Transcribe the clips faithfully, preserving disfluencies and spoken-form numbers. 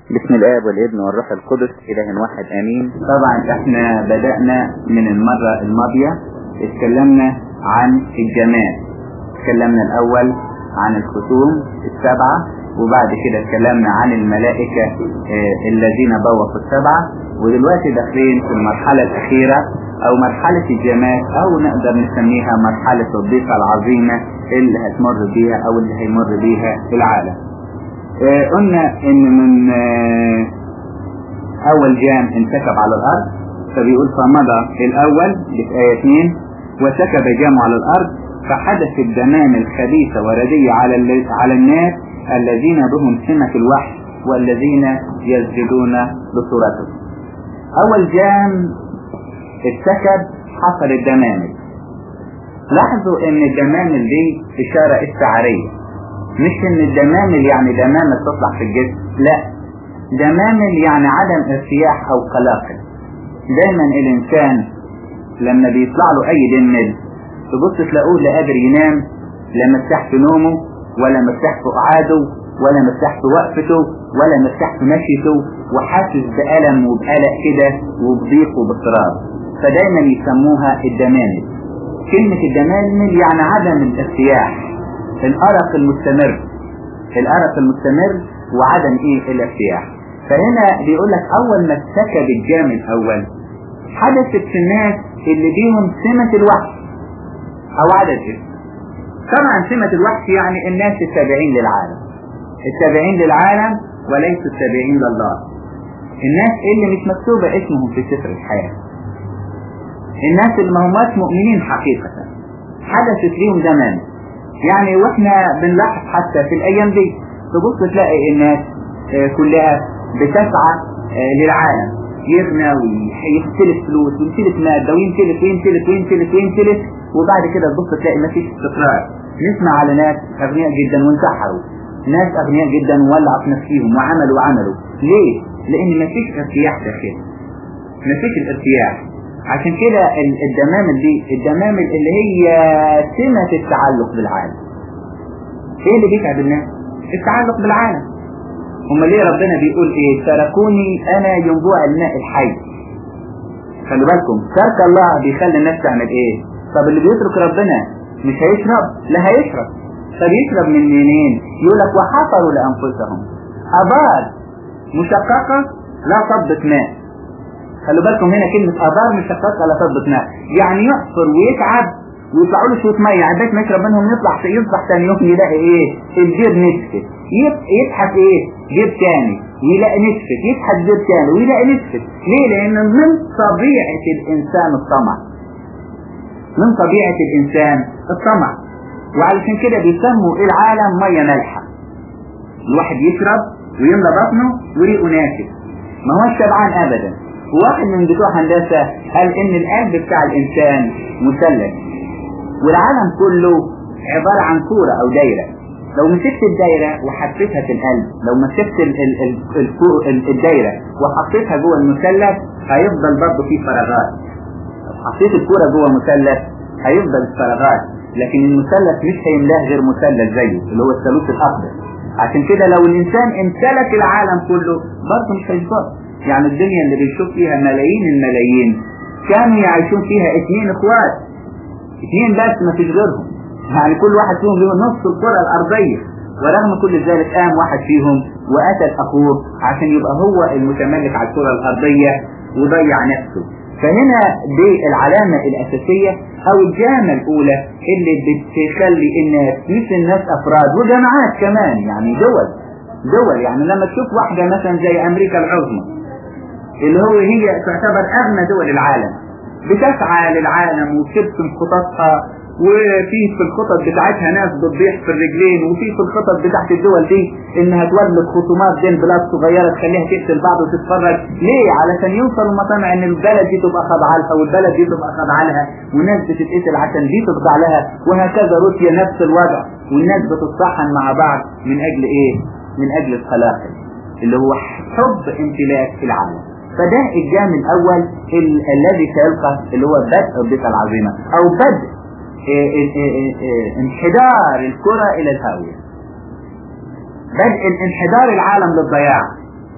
بسم الآب والابن والروح القدس إله واحد آمين. طبعا احنا بدأنا من المرة الماضية اتكلمنا عن الجمال، اتكلمنا الأول عن الختوم السبعة، وبعد كده اتكلمنا عن الملائكة اه الذين بوقوا السبعة، ودلوقتي داخلين في المرحلة الأخيرة أو مرحلة الجمال، أو نقدر نسميها مرحلة الضيقة العظيمة اللي هتمر بيها أو اللي هيمر بيها العالم. اه قلنا ان من اه اول جام انسكب على الارض، فبيقول فمضى الاول في آية اثنين وسكب جام على الارض فحدث الدمام الخبيثة وردية على على الناس الذين بهم سمة الوحش والذين يسجدون بصورته. اول جام اتسكب حصل الدمامل. لاحظوا ان الدمامل دي اشارة استعارية، مش ان الدمامل يعني دمامل تطلع في الجسم، لا، دمامل يعني عدم ارتياح او قلاقل. دايما الانسان لما بيطلع له اي دمل تبص تلاقوه لا قادر ينام، لا مرتاح في نومه ولا مرتاح في قعاده ولا مرتاح في وقفته ولا مرتاح في مشيته، وحاسس بألم وبقلق كده وبضيق وباضطراب، فدايما يسموها الدمامل. كلمة الدمامل يعني عدم الارتياح، الأرق المستمر، الأرق المستمر وعدم ايه الارتياح. فهنا بيقول لك اول ما اتسكب الجام الاول حدثت في الناس اللي بيهم سمة الوحش او عدد اسم. طبعا سمة الوحش يعني الناس التابعين للعالم، التابعين للعالم وليس التابعين لله، الناس اللي مش مكتوبة اسمهم في سفر الحياة، الناس اللي ما هماش مؤمنين حقيقة، حدثت ليهم دمان. يعني واحنا بنلاحظ حتى في الايام دي تبص تلاقي الناس كلها بتسعى للعالم، يغنى ويمتلك فلوس ويمتلك مادة ويمتلك ويمتلك ويمتلك ويمتلك وبعد كده تبص تلاقي مفيش استقرار. نسمع على ناس اغنياء جدا وانتحروا، ناس اغنياء جدا وولعوا في نفسهم وعملوا وعملوا. ليه؟ لان مفيش ارتياح داخلي، مفيش الارتياح. عشان كده الدمامل دي الدمامل اللي هي سمة التعلق بالعالم. ايه اللي بيتعب الناس؟ التعلق بالعالم. هم ليه ربنا بيقول ايه؟ تركوني انا ينبوع الماء الحي. خلوا بالكم ترك الله بيخلي الناس تعمل ايه؟ طب اللي بيترك ربنا مش هيشرب؟ لا هيشرب. طب يشرب من منين؟ يقول لك وحفروا لانفسهم ابار مشققة لا صبت ماء. خلوا بالكم هنا كلمة ابار مشققة لا صبت ماء، يعني يحفر ويتعب ويطلعوا له شويه ميه عباك ما يشرب منهم، يطلع يصبح ثاني يوم يلاقي ايه؟ الجير نشفت، يبحث ايه؟ جير ثاني ويلاقي نشفت، يبحث جير ثاني ويلاقي نشفت. ليه؟ لان من طبيعة الانسان الطمع، من طبيعة الانسان الطمع. وعلشان كده بيسموا العالم ميه مالحة، الواحد يشرب ويملى بطنه وريقه ناشف ما هوش شبعان ابدا. وواحد من بتوع هندسة قال ان القلب بتاع الانسان مثلث والعالم كله عبارة عن كورة او دايرة. لو مسكت الدايرة وحطيتها في القلب، لو مسكت ال ال ال ال الدايرة وحطيتها جوه المثلث هيفضل برضه فيه فراغات. لو حطيت الكورة جوه مثلث هيفضل فراغات، لكن المثلث مش هيملاه غير مثلث زيه اللي هو الثالوث الاخضر. عشان كده لو الانسان امتلك العالم كله برضه مش هيظبط. يعني الدنيا اللي بيشوف فيها ملايين الملايين كانوا يعيشون فيها اثنين اخوات، اثنين بس ما فيش غيرهم، يعني كل واحد فيهم له نص الكرة الارضية، ورغم كل ذلك قام واحد فيهم وقتل اخوه عشان يبقى هو المتملك على الكرة الارضية وضيع نفسه. فهنا دي العلامة الاساسية او الجامة الاولى اللي بتخلي الناس مش الناس افراد وجماعات كمان، يعني دول دول يعني لما تشوف واحدة مثلا زي امريكا العظمى اللي هو هي تعتبر اغنى دول العالم، بتسعى للعالم وبترسم خططها، وفي في الخطط بتاعتها ناس بتضيح في الرجلين، وفي في الخطط بتاعت الدول دي انها تولد خصومات بين بلاد صغيرة تخليها تقتل بعض وتتفرج. ليه؟ علشان يوصلوا مطامع ان البلد دي تبقى خاضعة لها والبلد دي تبقى خاضعة لها، وناس بتتقتل عشان دي تخضع لها، وهكذا روسيا نفس الوضع، والناس بتتصاحن مع بعض من اجل ايه؟ من اجل الخلاقل اللي هو حب امتلاك في العالم. فده الجام الاول ال الذي سيلقى اللي هو بدء الضيقة العظيمة او بدء إيه إيه إيه إيه انحدار الكرة الى الهاوية، بدء انحدار العالم للضياع.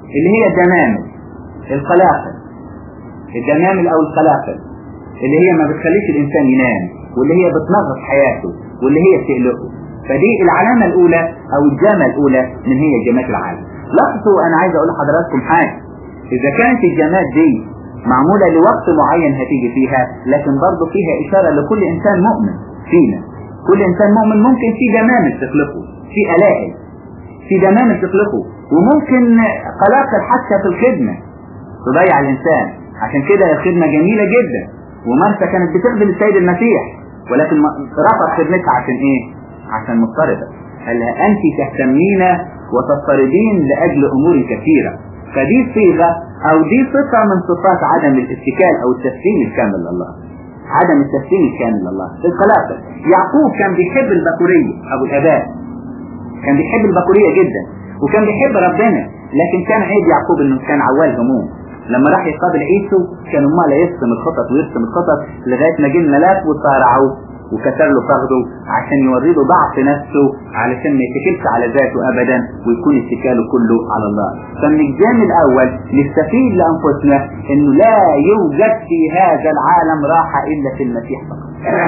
اللي هي الدمامل القلاقل، الدمامل او القلاقل اللي هي ما بتخليش الانسان ينام، واللي هي بتنغص حياته، واللي هي بتقلقه. فدي العلامة الاولى او الجامة الاولى من هي جامات العالم. لاحظوا انا عايز اقول لحضراتكم حاجة، اذا كانت الجامات دي معمولة لوقت معين هتيجي فيها، لكن برضو فيها اشارة لكل انسان مؤمن فينا. كل انسان مؤمن ممكن في دمامل تخلقه، في الاهل في دمامل تخلقه، وممكن قلاقل حتى في الخدمة تضيع الانسان. عشان كده الخدمة جميلة جدا، ومرثا كانت بتخدم السيد المسيح، ولكن رفض خدمتها عشان ايه؟ عشان مضطردة. قال لها انت تهتمين وتضطردين لاجل امور كثيرة. فدي صيغة او دي صفة من صفات عدم الاتكال او التسليم الكامل لله، عدم التسليم الكامل لله. القلاقل يعقوب كان بيحب البكورية، ابو الاباء كان بيحب البكورية جدا، وكان بيحب ربنا، لكن كان عيب يعقوب انه كان عوال هموم. لما راح يقابل عيسو كان امال يرسم الخطط ويرسم الخطط لغايه ما جه الملاك وصارعه وكسر له فخذه عشان يوري له ضعف نفسه، علشان ما يتكلش على ذاته ابدا ويكون اتكاله كله على الله. فمن الجانب الاول نستفيد لانفسنا انه لا يوجد في هذا العالم راحه الا في المسيح فقط.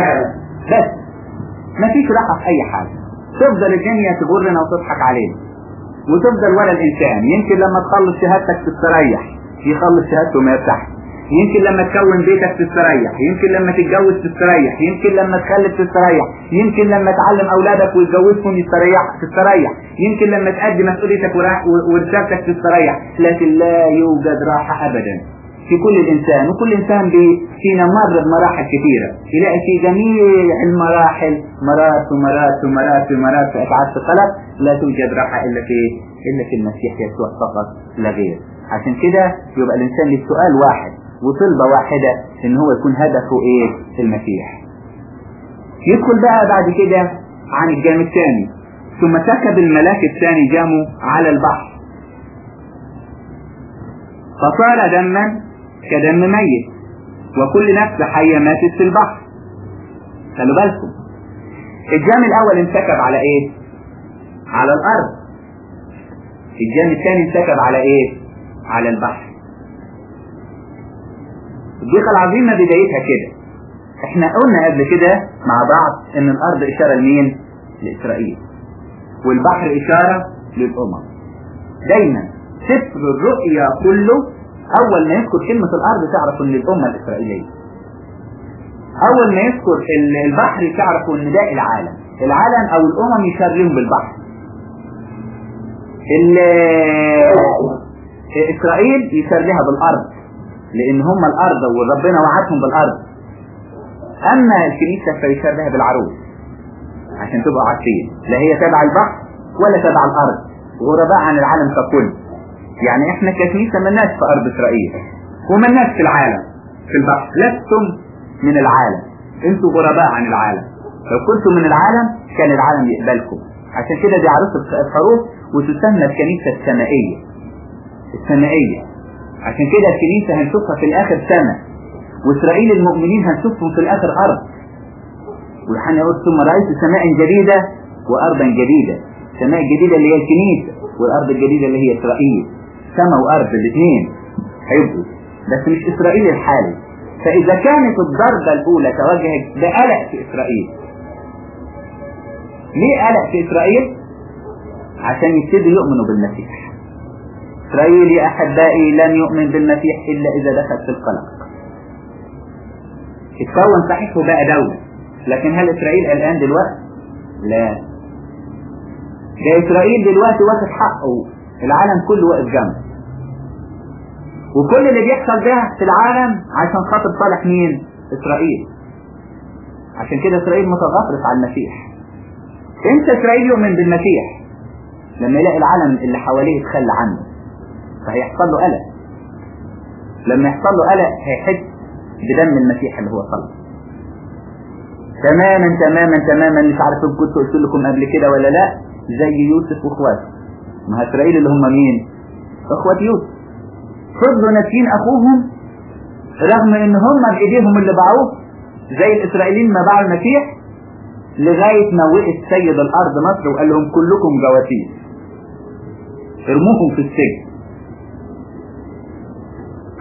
بس ما فيش راحه في اي حاجه. تفضل الدنيا تغرنا وتضحك علينا، وتفضل ولا الانسان يمكن لما تخلص شهادتك تستريح، يخلص شهادته ما يرتاح. يمكن لما تكون بيتك تستريح، يمكن لما تتجوز تستريح، يمكن لما تخلف تستريح، يمكن لما تعلم اولادك وتجوزهم يستريح تستريح، يمكن لما تأدي مسؤوليتك ورسالتك تستريح. لكن لا يوجد راحة ابدا في كل الانسان، وكل انسان فينا مر بمراحل كثيرة، يلاقي في جميع المراحل مرات ومرات ومرات ومرات في اتعاب الخلق. لا توجد راحة الا في الا في المسيح يسوع فقط لا غير. عشان كده يبقى الانسان له سؤال واحد وطلبة واحدة، ان هو يكون هدفه ايه؟ المسيح. يدخل بقى بعد كده عن الجام الثاني، ثم سكب الملاك الثاني جامه على البحر فصار دما كدم ميت، وكل نفس حية ماتت في البحر. خلوا بالكم الجام الاول انسكب على ايه؟ على الارض. الجام الثاني انسكب على ايه؟ على البحر. الضيقة العظيمة بدايتها كده. احنا قلنا قبل كده مع بعض ان الارض اشارة لمين؟ لاسرائيل، والبحر اشارة للامم. دايما سفر الرؤيا كله اول ما يذكر كلمة الارض تعرف ان الامة الاسرائيلية، اول ما يذكر البحر تعرف ان ده العالم. العالم او الامم يشار لهم بالبحر. اسرائيل يشار لها بالارض لان هم الارض وربنا وعدهم بالارض. اما الكنيسة فيشار لها بالعروس، عشان تبقى عارفين لا هي تبع البحر ولا تبع الارض، غرباء عن العالم ككل. يعني احنا ككنيسة ملناش في ارض اسرائيل وملناش في العالم في البحر. لستم من العالم، انتوا غرباء عن العالم. لو كنتم من العالم كان العالم يقبلكم. عشان كده دي عروس الخروف وتسمى الكنيسة السمائية. السمائية عشان كده الكنيسة هنشوفها في الاخر سماء، واسرائيل المؤمنين هنشوفهم في الاخر ارض. ويوحنا يقول ثم رأيت سماء جديدة وارضا جديدة. السماء الجديدة اللي هي الكنيسة، والارض الجديدة اللي هي اسرائيل. سماء وارض الاثنين هيبقوا، بس مش اسرائيل الحالي. فاذا كانت الضربة الاولى توجهت بقلق في اسرائيل. ليه قلق في اسرائيل؟ عشان يبتدوا يؤمنوا بالمسيح. اسرائيل يا احبائي لن يؤمن بالمسيح الا اذا دخل في القلق. اتكون صحيح وبقى دولة، لكن هل اسرائيل الان دلوقتي؟ لا، ده اسرائيل دلوقتي واخد حقه، العالم كله واقف جنبه. وكل اللي بيحصل ده في العالم عشان خاطر صالح مين؟ اسرائيل. عشان كده اسرائيل متغطرس على المسيح. انت اسرائيل يؤمن بالمسيح لما يلاقي العالم اللي حواليه يتخلى عنه، فهيحصل له قلق. لما يحصل له قلق هيحس بدم المسيح اللي هو صلى. تماما تماما تماما. مش عارف ان كنت قلت لكم قبل كده ولا لا، زي يوسف واخواته. ما اسرائيل اللي هم مين؟ اخوات يوسف. فضلوا ناسين اخوهم رغم ان هم بايديهم اللي باعوه، زي الاسرائيليين ما باعوا المسيح، لغاية ما وقف سيد الارض مصر وقال لهم كلكم جواسيس، ارموهم في السجن.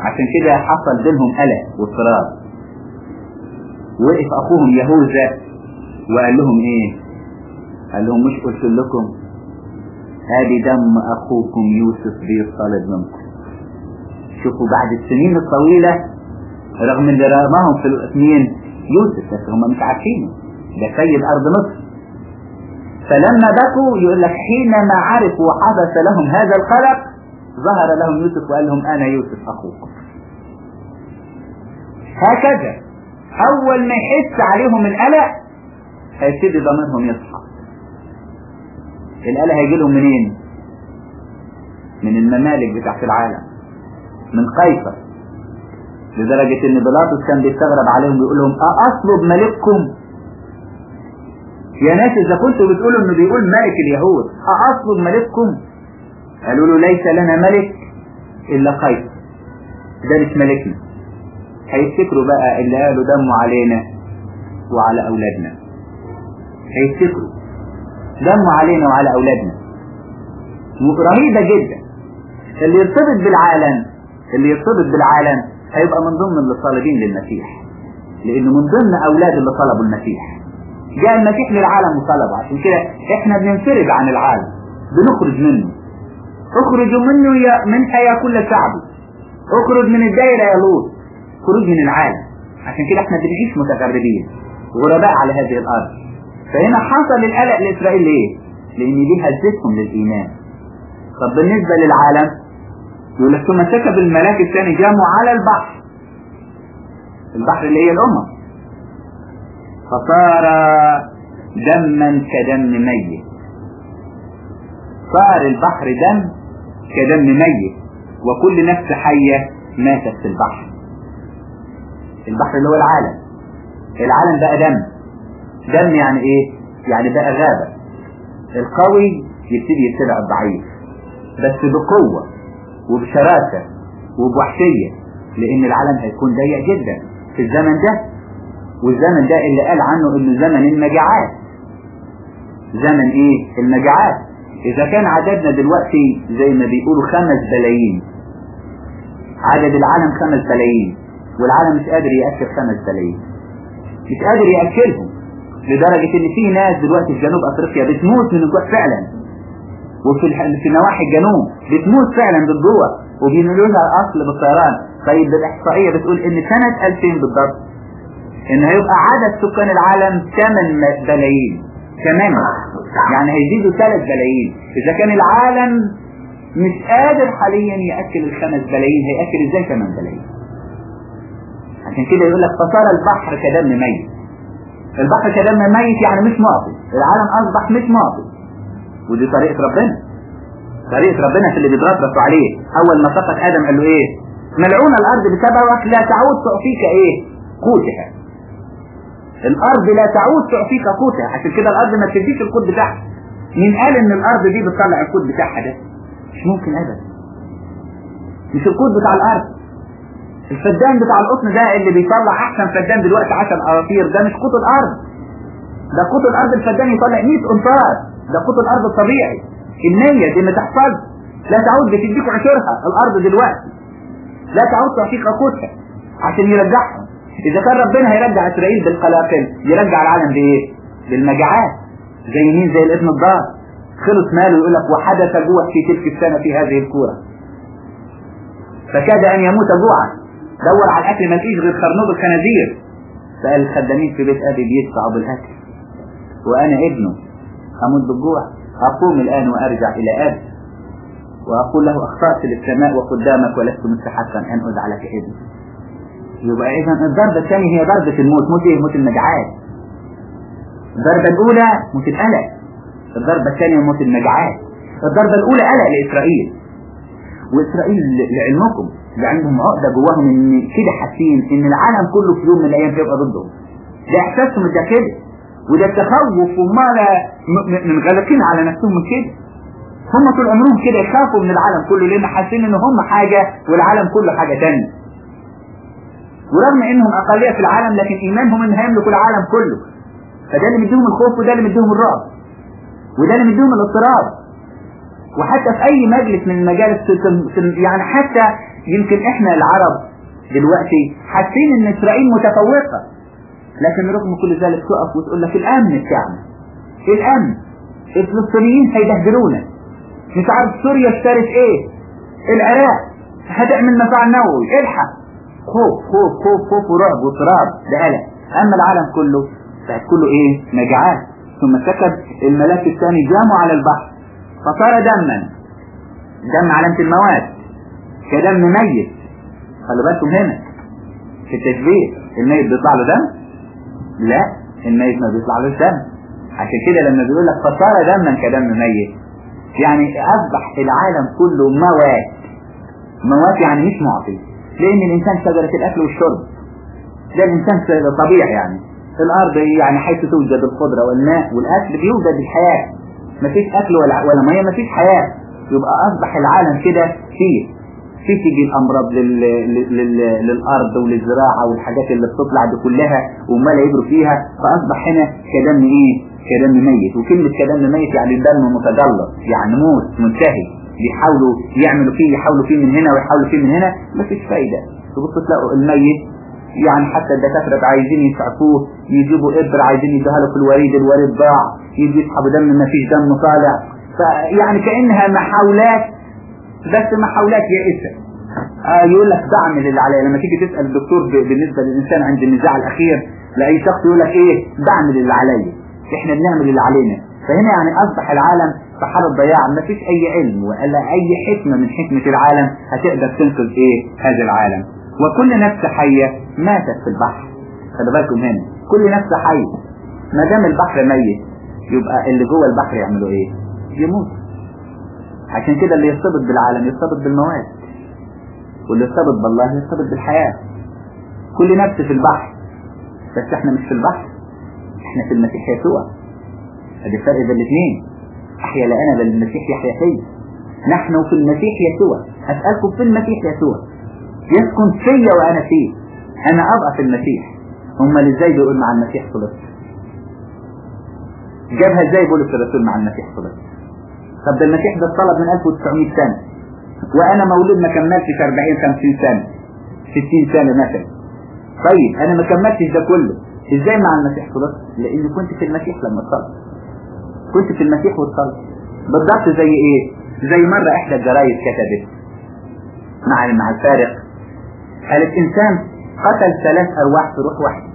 عشان كده حصل بينهم قلق واضطراب. وقف اخوهم يهوذا وقال لهم ايه؟ قال لهم مش قلت لكم ادي دم اخوكم يوسف بيطلب منكم. شوفوا بعد السنين الطويلة رغم ان رماهم في الاثنين يوسف بس هم مش عارفينه ده سيد ارض مصر. فلما بكوا يقول لك حينما عرفوا وحدث لهم هذا القلق ظهر لهم يوسف وقال لهم انا يوسف اخوكم. هكذا اول ما يحس عليهم القلق هيبتدي ضميرهم يصحى. القلق هيجي لهم منين؟ من الممالك بتاعت العالم، من قيصر، لدرجة ان بيلاطس كان بيستغرب عليهم بيقول لهم أأطلب ملككم؟ يا ناس اذا كنتوا بتقولوا انه بيقول ملك اليهود أأطلب ملككم؟ قالوا له ليس لنا ملك الا قيصر، ده مش ملكنا. هيفتكروا بقى اللي قالوا دمه علينا وعلى اولادنا، هيفتكروا دمه علينا وعلى اولادنا. رهيبة جدا. اللي يرتبط بالعالم اللي يرتبط بالعالم هيبقى من ضمن اللي صالبين للمسيح، لانه من ضمن اولاد اللي طلبوا المسيح. جاء المسيح للعالم وطلبه، عشان كده احنا بننفرد عن العالم، بنخرج منه. اخرجوا منه يا منها يا كل شعبي، اخرج من الدائرة يا لوط، خروج من العالم. عشان كده احنا بنعيش متغربين غرباء على هذه الارض. فهنا حصل القلق لاسرائيل ليه؟ لان دي هزتهم للايمان. طب بالنسبة للعالم يقول لك ثم سكب الملاك الثاني جاموا على البحر، البحر اللي هي الامة، فصار دما كدم ميت. صار البحر دم كدم ميت وكل نفس حية ماتت في البحر. البحر اللي هو العالم، العالم بقى دم. دم يعني ايه؟ يعني بقى غابة. القوي يبتدي يتبع الضعيف بس بقوة وبشراسة وبوحشية، لان العالم هيكون ضيق جدا في الزمن ده. والزمن ده اللي قال عنه انه زمن المجاعات. زمن ايه؟ المجاعات. اذا كان عددنا دلوقتي زي ما بيقولوا خمس بلايين، عدد العالم خمس بلايين، والعالم مش قادر يأكل خمس بلايين، مش قادر يأكلهم، لدرجة ان في ناس دلوقتي في جنوب افريقيا بتموت من الجوع فعلا، وفي في نواحي الجنوب بتموت فعلا بالجوع وبينقلوا لها اصل بالطيران. طيب الاحصائية بتقول ان سنة ألفين بالضبط ان هيبقى عدد سكان العالم ثمانية بلايين، ثمانية يعني هيزيدوا ثلاث بلايين. اذا كان العالم مش قادر حاليا يأكل الخمس بلايين هيأكل ازاي ثمان بلايين؟ عشان كده يقول لك فصار البحر كدم ميت. البحر كدم ميت يعني مش معطي، العالم اصبح مش معطي. ودي طريقة ربنا، طريقة ربنا في اللي بيتربصوا عليه. اول ما سقط ادم قال له ايه؟ ملعون الارض بسببك لا تعود تعطيك ايه؟ قوتها. الارض لا تعود تعطيك قوتها. عشان كده الارض ما تديش القوت بتاعها. مين قال ان الارض دي بتطلع القوت بتاعها؟ ده مش ممكن ابدا، مش القوت بتاع الارض. الفدان بتاع القطن ده اللي بيطلع احسن فدان دلوقتي عشر اراطير، ده مش قوت الارض. ده قوت الارض الفدان يطلع مية امتار، ده قوت الارض الطبيعي. النية دي ما تحصل، لا تعود بتديك عشرها. الارض دلوقتي لا تعود تعطيك قوتها عشان يرجعها. اذا كان ربنا هيرجع اسرائيل بالقلاقل يرجع العالم بايه؟ بالمجاعات. زي مين؟ زي الابن الضال، خلص ماله. يقول لك وحدث جوع في تلك السنة في هذه الكورة فكاد ان يموت جوعا. دور على الاكل ما فيش غير خرنوب الخنازير. سأل الخدامين في بيت ابي بيدفعوا بالاكل وانا ابنه اموت بالجوع. اقوم الان وارجع الى ابي واقول له اخطأت للسماء وقدامك ولست مستحقا ان ازعلك ابني. يبقى اذا الضربة الثانية هي ضربة الموت. موت ايه؟ موت المجاعات. الضربة الاولى موت القلق، الضربة الثانية موت المجاعات. الضربة الاولى قلق لاسرائيل. واسرائيل لعلمكم اللي عندهم عقدة جواهم ان كده حاسين ان العالم كله في يوم من الايام هيبقى ضدهم. ده احساسهم ده كده، وده التخوف وما منغلقين على نفسهم من كده. هم طول عمرهم كده يخافوا من العالم كله لان حاسين ان هم حاجة والعالم كله حاجة تانية. ورغم انهم اقلية في العالم لكن ايمانهم ان هيملكوا العالم كله. فده اللي مديهم الخوف وده اللي مديهم الرعب وده اللي مديهم الاضطراب. وحتى في اي مجلس من المجالس يعني حتى يمكن احنا العرب دلوقتي حاسين ان اسرائيل متفوقة، لكن رغم كل ذلك تقف وتقول لك الامن بتاعنا، الامن، الفلسطينيين هيبهدلونا، مش عارف سوريا اشترت ايه، العراق هتعمل مفاعل نووي، الحق، خوف خوف خوف خوف ورعب واضطراب ده قلق. اما العالم كله بقت كله ايه؟ مجاعات. ثم سكب الملاك الثاني جامه على البحر فصار دما، دم علامة المواد كدم ميت. خلوا بالكم هنا في التشبيه، الميت بيطلع له دم؟ لا، الميت ما بيطلع له دم. عشان كده لما بيقول لك فصار دما كدم ميت، يعني اصبح العالم كله مواد. مواد يعني مش معطي، لان الانسان شجرة الاكل والشرب، ده الانسان طبيعي. يعني الارض يعني حيث توجد الخضرة والماء والاكل بيوجد الحياة، مفيش اكل ولا ولا مية مفيش حياة. يبقى اصبح العالم كده فيه في تيجي الامراض لل... لل... للارض وللزراعة والحاجات اللي بتطلع دي كلها وما لا يجروا فيها، فاصبح هنا كدم ايه؟ كدم ميت. وكلمة كدم ميت يعني دم متجلط، يعني موت منتهي، بيحاولوا يعملوا فيه يحاولوا فيه من هنا ويحاولوا فيه من هنا، مفيش فايدة. تبصوا تلاقوا الميت يعني حتى الدكاترة عايزين يسعفوه، يجيبوا إبر عايزين يدوها له في الوريد، الوريد ضاع، يجي يسحبوا دم مفيش دم طالع. فيعني كأنها محاولات، بس محاولات يائسة. آه يقول لك بعمل اللي عليا. لما تيجي تسأل الدكتور بالنسبة للإنسان عند النزاع الأخير لأي شخص يقول لك إيه؟ بعمل اللي عليا، إحنا بنعمل اللي علينا. فهنا يعني أصبح العالم في حالة ضياع، ما فيش أي علم ولا أي حكمة من حكمة العالم هتقدر تنقذ إيه؟ هذا العالم. وكل نفس حية ماتت في البحر. خلي بالكم هنا كل نفس حية، ما دام البحر ميت يبقى اللي جوه البحر يعملوا إيه؟ يموت. عشان كده اللي يرتبط بالعالم يرتبط بالمواد، واللي يرتبط بالله يرتبط بالحياة. كل نفس في البحر، بس احنا مش في البحر، احنا في المسيح يسوع. ادي الفرق بين الاثنين. احيا لا انا بل المسيح يحيا فيا. نحن في المسيح يسوع. اسالكم في المسيح يسوع يسكن فيا وانا فيه. انا ابقى في المسيح. امال ازاي بيقول مع المسيح صلبت؟ جابها ازاي بولس الرسول مع المسيح صلبت؟ طب ده المسيح ده اتطلب من ألف وتسعمائة سنة، وانا مولود ما كملتش أربعين خمسين سنة ستين سنة مثلا. طيب انا ما كملتش ده كله، ازاي مع المسيح صلبت؟ لاني كنت في المسيح لما اتصلب. كنت في المسيح واتصلب. بالضبط زي ايه؟ زي مرة احدى الجرايد كتبت مع مع الفارق، قالت انسان قتل ثلاث ارواح في روح واحد.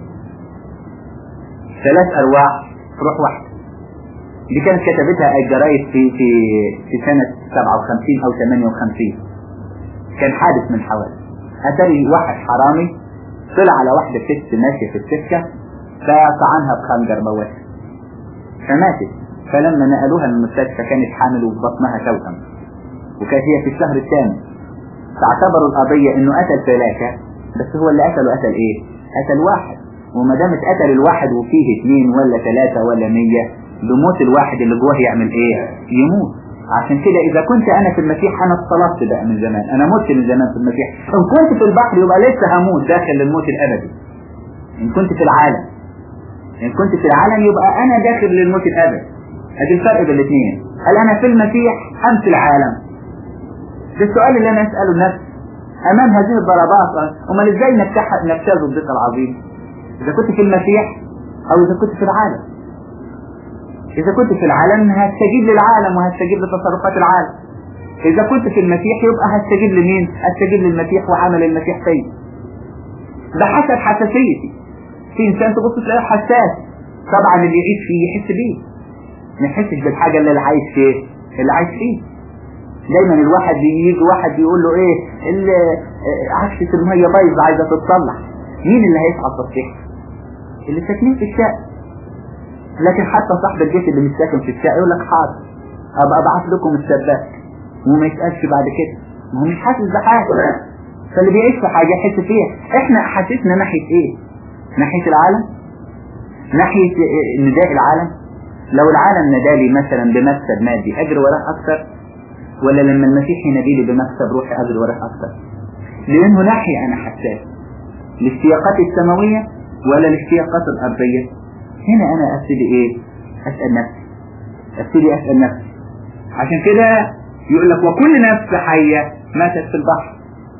ثلاث ارواح في روح واحد. دي كانت كتبتها الجرايد في في في سنة سبعة وخمسين او ثمانية وخمسين. كان حادث من حوالي اتاري واحد حرامي طلع على واحدة ست ماشية في السكة فطعنها بخنجر موتها فماتت. فلما نقلوها للمستشفى كانت حامل وفي بطنها توأم، وكانت هي في الشهر الثامن. فاعتبروا القضية انه قتل ثلاثة، بس هو اللي قتله قتل ايه؟ قتل واحد. وما دام اتقتل الواحد وفيه اثنين ولا ثلاثة ولا مية، بموت الواحد اللي جواه يعمل ايه؟ يموت. عشان كده اذا كنت انا في المسيح انا اتصلبت بقى من زمان، انا مت من زمان في المسيح. ان كنت في البحر يبقى لسه هموت داخل للموت الابدي. ان كنت في العالم ان كنت في العالم يبقى انا داخل للموت الابدي. ادي الفرق بين الاثنين. هل انا في المسيح ام في العالم؟ ده السؤال اللي انا اساله نفسي امام هذه الضربات. امال ازاي نجتاز الضيق العظيم؟ اذا كنت في المسيح او اذا كنت في العالم. اذا كنت في العالم هستجيب للعالم وهستجيب لتصرفات العالم. اذا كنت في المسيح يبقى هستجيب لمين؟ هستجيب للمسيح وعمل المسيح فيا. ده حسب حساسيتي. في انسان تبص تلاقيه حساس، طبعا اللي يعيش فيه يحس بيه، ما يحسش بالحاجة اللي عايش فيه اللي عايش فيه. دايما الواحد يجي واحد يقول له ايه اللي عكسة المية بايظة عايزة تتصلح، مين اللي هيصحى التصليح؟ اللي ساكنين في الشقة. لكن حتى صاحب البيت اللي مش ساكن في الشقة يقول لك حاضر ابقى ابعت لكم السباك، وما يسألش بعد كده، ما هو مش حاسس بحاجة. فاللي بيعيش في حاجة يحس فيها. احنا حاسسنا ناحية ايه؟ ناحية العالم؟ ناحية نداء العالم؟ لو العالم ندالي مثلا بمكسب مادي اجر وراه اكثر، ولا لما المسيح يناديلي بمكسب روحي اجر وراه اكثر؟ لانه ناحية انا حساس للسياقات السماوية ولا للسياقات الارضية. هنا انا ابتدي ايه؟ اسأل نفسي ابتدي اسأل نفسي. عشان كده يقول لك وكل نفس حية ماتت في البحر.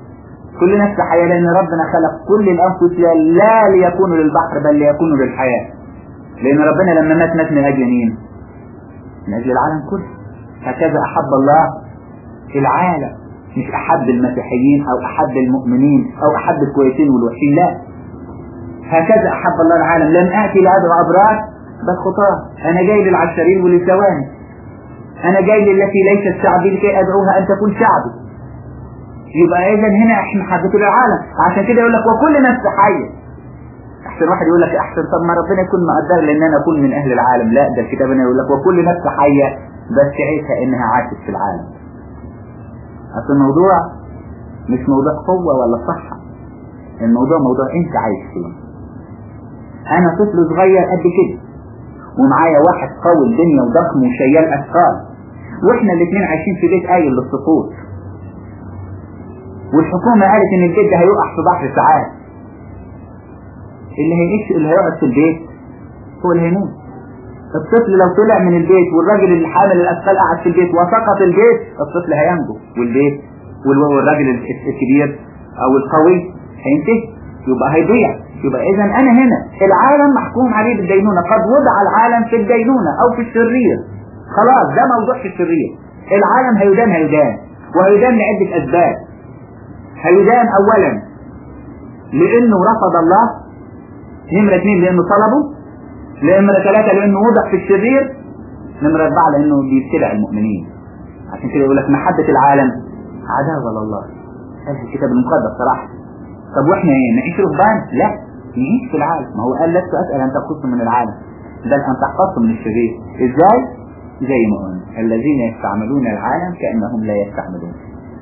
كل نفس حياة، لأن ربنا خلق كل الأنفس لا ليكونوا للبحر بل ليكونوا للحياة. لأن ربنا لما مات مات من أجل مين؟ من أجل العالم كله. هكذا أحب الله العالم، مش أحب المسيحيين أو أحب المؤمنين أو أحب الكويسين والوحشين، لا، هكذا أحب الله العالم. لم آتي لأدعو أبرار بل خطاة، أنا جاي للعشرين وللثواني، أنا جاي للتي ليست شعبي لكي أدعوها أن تكون شعبي. يبقى إذن هنا إحنا حبيته للعالم. عشان كده يقول لك وكل نفس حية. أحسن واحد يقول لك أحسن طب ما ربنا يكون مقدر لأن أنا أكون من أهل العالم. لا، ده الكتاب هنا يقول لك وكل نفس حية بس عيشها إنها عاشت في العالم. أصل الموضوع مش موضوع قوة ولا صحة، الموضوع موضوع أنت عايش فيه. أنا طفل صغير قد كده ومعايا واحد قوي الدنيا وضخم وشيال أثقال، وإحنا الاثنين عايشين في بيت قايل للسقوط، والحكومة قالت إن البيت ده هيقع في بحر ساعات. اللي هيعيش اللي هيقعد في البيت هو اللي هيموت. الطفل لو طلع من البيت والراجل اللي حامل الأثقال قاعد في البيت وسقط البيت، الطفل هينجو والبيت والراجل الكبير أو القوي هينتهي، يبقى هيضيع. يبقى إذا أنا هنا العالم محكوم عليه بالدينونة، قد وضع العالم في الدينونة أو في الشرير، خلاص ده موضوع في الشرير. العالم هيدان هيدان وهيدان لعدة أسباب. هيدان أولا لأنه رفض الله، نمرة اثنين لأنه طلبه، نمرة ثلاثة لأنه وضع في الشرير، نمرة أربعة لأنه بيبتلع المؤمنين. عشان كده يقول لك محبة العالم عداوة لله، هذا الكتاب المقدس صراحة. طب واحنا ايه نعيش رهبان؟ لا، نعيش في العالم. ما هو قال لست أسأل أن تخصوا من العالم بل أن تحفظوا من الشرير. إزاي؟ زي ما قلنا الذين يستعملون العالم كأنهم لا يستعملون.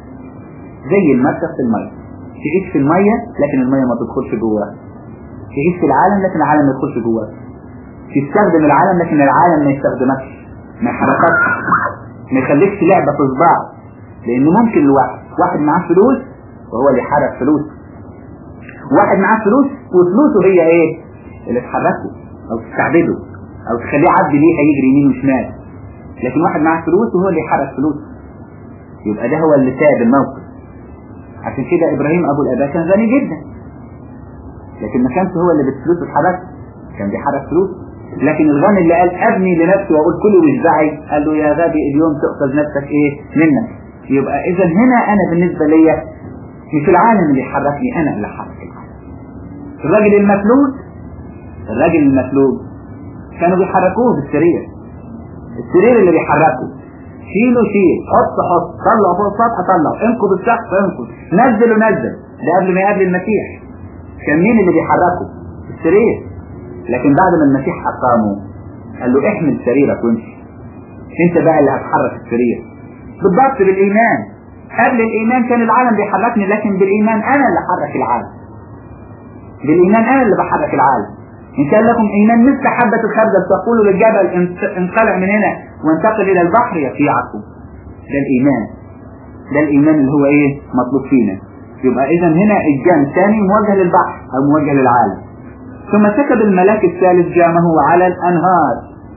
زي المركب في المية، تعيش في المية لكن المية ما تدخلش جواها، تعيش في العالم لكن العالم ما يدخلش جواها، تستخدم العالم لكن العالم ما يستخدمكش، ما يحرككش، ما يخليكش لعبة في صباع. لأنه ممكن الواحد واحد معاه فلوس وهو اللي يحرك فلوس، واحد معاه فلوس وفلوسه هي ايه اللي تحركه او تستعبده او تخليه عبد ليها يجري يمين وشمال. لكن واحد معاه فلوس وهو اللي يحرك فلوس، يبقى ده هو اللي ساب الموقف. عشان كده ابراهيم ابو الاباء كان غني جدا، لكن ما كانش هو اللي بالفلوس اتحرك، كان بيحرك فلوس. لكن الغني اللي قال ابني لنفسي واقول كلي واشبعي، قال له يا غبي اليوم تأخذ نفسك ايه منك. يبقى اذا هنا انا بالنسبة لي مش العالم اللي يحركني، انا اللي حرك العالم. الراجل المفلوج الراجل المفلوج كانوا بيحركوه بالسرير، السرير اللي بيحركه شيله شيل، حط حط، طلع فوق السطح طلع، انقض السقف انقض، نزل ونزل. ده قبل ما يقابل المسيح كان مين اللي بيحركه؟ السرير. لكن بعد ما المسيح أقامه قال له احمل سريرك وامشي، انت بقى اللي هتحرك السرير. بالضبط بالإيمان، قبل الإيمان كان العالم بيحركني، لكن بالإيمان أنا اللي حرك العالم. بالإيمان أنا اللي بحرك العالم. إن كان لكم إيمان مثل حبة الخردل تقولوا للجبل انقلع من هنا وانتقل إلى البحر يطيعكم. ده الإيمان، ده الإيمان اللي هو إيه مطلوب فينا. يبقى إذا هنا الجام الثاني موجه للبحر أو موجه للعالم. ثم سكب الملاك الثالث جامه على الأنهار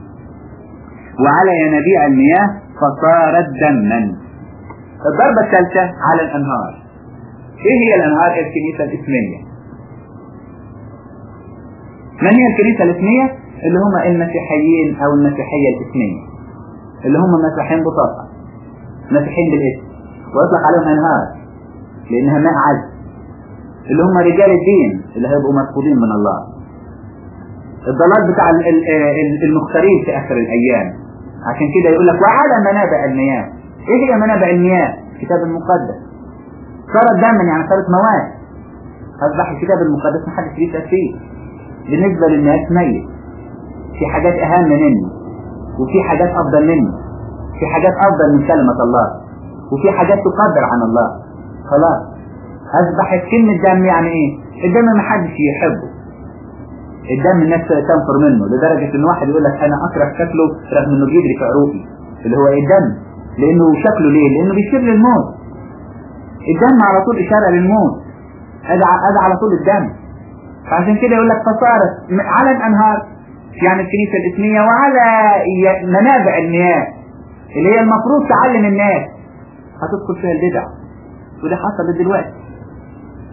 وعلى ينابيع المياه فصارت دما. الضربة الثالثة على الأنهار. إيه هي الأنهار؟ الكنيسة الإسلامية. من هي الكنيسة الإسلامية؟ اللي هم المسيحيين أو المسيحية الإسلامية، اللي هم مسيحيين بطاقة، مسيحيين بالاسم، ويطلق عليهم أنهار لأنها ماء عذب، اللي هم رجال الدين اللي هيبقوا مرفوضين من الله. الضلال بتاع المختارين في آخر الأيام. عشان كده يقول لك وعلى منابع المياه. إيه هي منابع المياه؟ الكتاب المقدس. صارت دما يعني صارت مواد. أصبح الكتاب المقدس محدش بيسأل فيه. بالنسبة للناس ميت، في حاجات أهم مني وفي حاجات أفضل مني، في حاجات أفضل من كلمة الله وفي حاجات تقدر عن الله. خلاص أصبحت كلمة دم يعني إيه؟ الدم محدش يحبه، الدم الناس تنفر منه لدرجة إن واحد يقول لك أنا أكره شكله رغم إنه بيجري في عروقي، اللي هو الدم. لأنه شكله ليه؟ لأنه بيشير للموت. الدم على طول إشارة للموت، هذا على طول الدم. فعشان كده يقول لك فصارت على الأنهار يعني الكنيسة الإسلامية وعلى منابع المياه اللي هي المفروض تعلم الناس، هتدخل فيها البدع، وده حصل دلوقتي.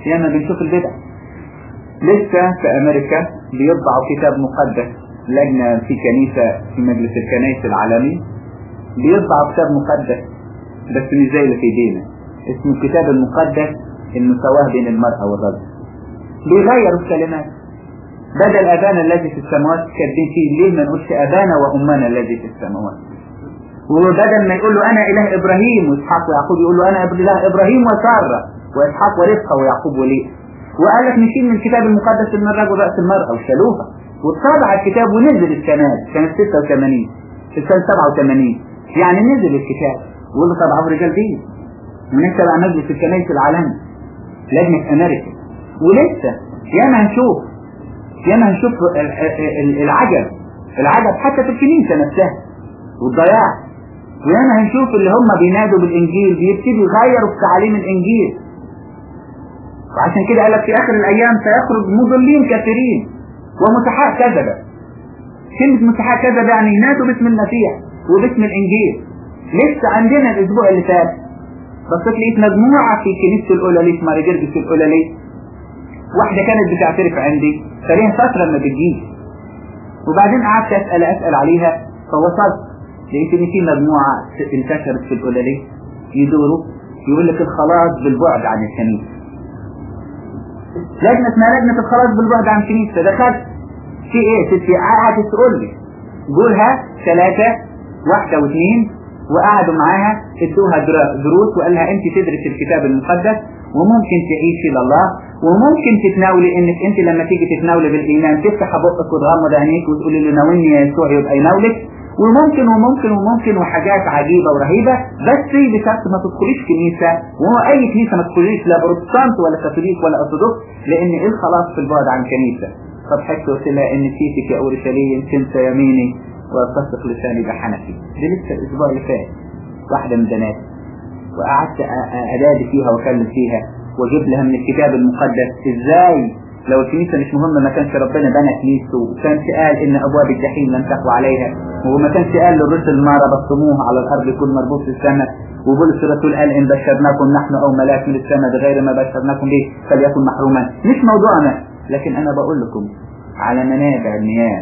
ياما بنشوف البدع. لسه في امريكا بيطبعوا كتاب مقدس، لجنة في كنيسة في مجلس الكنائس العالمي بيطبعوا كتاب مقدس بس مش زي اللي في ايدينا، اسمه الكتاب المقدس المساواة بين المرأة والرجل. بيغيروا الكلمات، بدل ابانا الذي في السماوات كاتبين فيه ليه ما نقولش ابانا وامنا الذي في السماوات، وبدل ما يقول له انا اله ابراهيم واسحاق ويعقوب يقول له انا اله ابراهيم وساره واسحاق ورفقه ويعقوب وليه. وقال لك نشيل من الكتاب المقدس ان الرجل راس المرأة وشالوها، وطبع الكتاب ونزل السنة كانت ستة وثمانين في سنة سبعة وثمانين، يعني نزل الكتاب وقال له طبعه رجال دين ونكتب على مجلس الكنائس العالمي لجنة امريكا. ولسه ياما هنشوف ياما هنشوف العجب العجب حتى في الكنيسة نفسها والضياع، وياما هنشوف اللي هم بينادوا بالانجيل بيبتدوا يغيروا في تعاليم الانجيل. وعشان كده قال لك في اخر الايام سيخرج مضلين كثيرين ومسحاء كذبة. كلمة مسحاء كذبة يعني ينادوا باسم المسيح وباسم الانجيل. لسه عندنا الاسبوع اللي فات بصيت لقيت مجموعة في كنيسة الاولى اسمها رجرجس الاولى، واحدة كانت بتعترف عندي فليها فترة ما بتجيش، وبعدين قعدت اسأل اسأل عليها فوصلت لقيت ان في مجموعة انتشرت في الاولى يدوروا يقول لك الخلاص بالبعد عن الكنيسة، لجنة اسمها لجنة الخلاص بالبعد عن الكنيسة. دخلت في ايه ستي قعدت تقول لي قولها ثلاثة واحدة واثنين، وقعدوا معاها ادوها دروس وقال لها انت تدرس الكتاب المقدس وممكن تعيشي لله، وممكن تتناولي انك انت لما تيجي تتناولي بالايمان تفتح بقك وتغمض عينيك وتقولي له ناولني يا يسوع يبقى يناولك، وممكن وممكن وممكن وحاجات عجيبة ورهيبة، بس بشرط ما تدخليش كنيسة، وهو اي كنيسة ما تدخليش لا بروتستانت ولا كاثوليك ولا ارثوذكس، لان ايه الخلاص في البعد عن كنيسة. فضحكت وقلت لها ان نسيتك يا اورشليم تنسى يميني وتصدق لساني بحنكي. دي لسه الاسبوع اللي فات واحدة من بناتي، وقعدت أدادي فيها وأكلم فيها وأجيب لها من الكتاب المقدس إزاي لو الكنيسة مش مهمة ما كانش ربنا بنى كنيسته، وكان قال إن أبواب الجحيم لن تقوى عليها، وما كانش قال للرسل ما ربطتموه على الأرض يكون مربوط في السماء، وبولس الرسول قال إن بشرناكم نحن أو ملاك من السماء بغير ما بشرناكم به فليكن محروما. مش موضوعنا، لكن أنا بقول لكم على منابع المياه.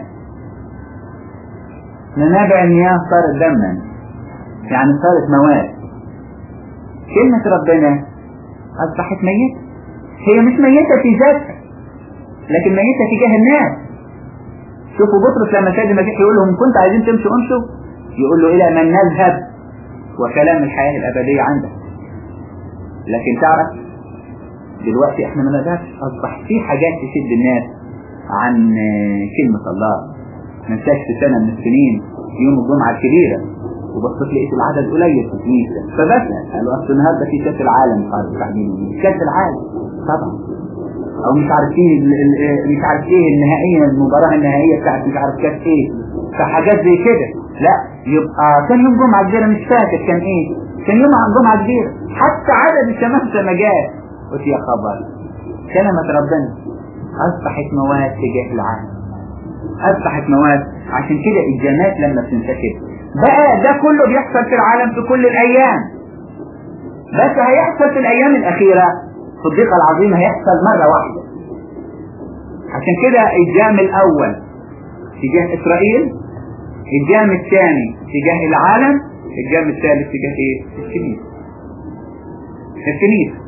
منابع المياه صارت دما، يعني صارت مواد. كلمة ربنا أصبحت ميتة، هي مش ميتة في ذاتها لكن ميتة تجاه الناس. شوفوا بطرس لما سيد المسيح يقول لهم كنت عايزين تمشوا امشوا، يقول له إلى من نذهب وكلام الحياة الأبدية عندك. لكن تعرف دلوقتي احنا ما نقدرش، أصبح في حاجات تشد الناس عن كلمة الله. ما ننساش في سنة من السنين يوم الجمعة الكبيرة وبصيت لقيت العدد قليل في الكنيسة، فبسأل قالوا اصل النهارده في كاس العالم. قالوا تعملوا ايه؟ كاس العالم طبعا، او مش عارفين مش عارف ايه النهائية المباراة النهائية بتاعت مش عارف كاس ايه، فحاجات زي كده. لا يبقى كان يوم جمعة كبيرة مش فاكر كان ايه، كان يوم جمعة كبيرة حتى عدد الشمامسة ما جاء. قلت يا خبر كلمة ربنا اصبحت مواد تجاه العالم، اصبحت مواد. عشان كده الجامات لما بتنتشر بقى ده كله بيحصل في العالم في كل الايام، بس هيحصل في الايام الاخيرة في الضيقة العظيمة هيحصل مرة واحدة. عشان كده الجام الاول تجاه اسرائيل، الجام الثاني تجاه العالم، الجام الثالث تجاه ايه؟ الكنيسة. الكنيسة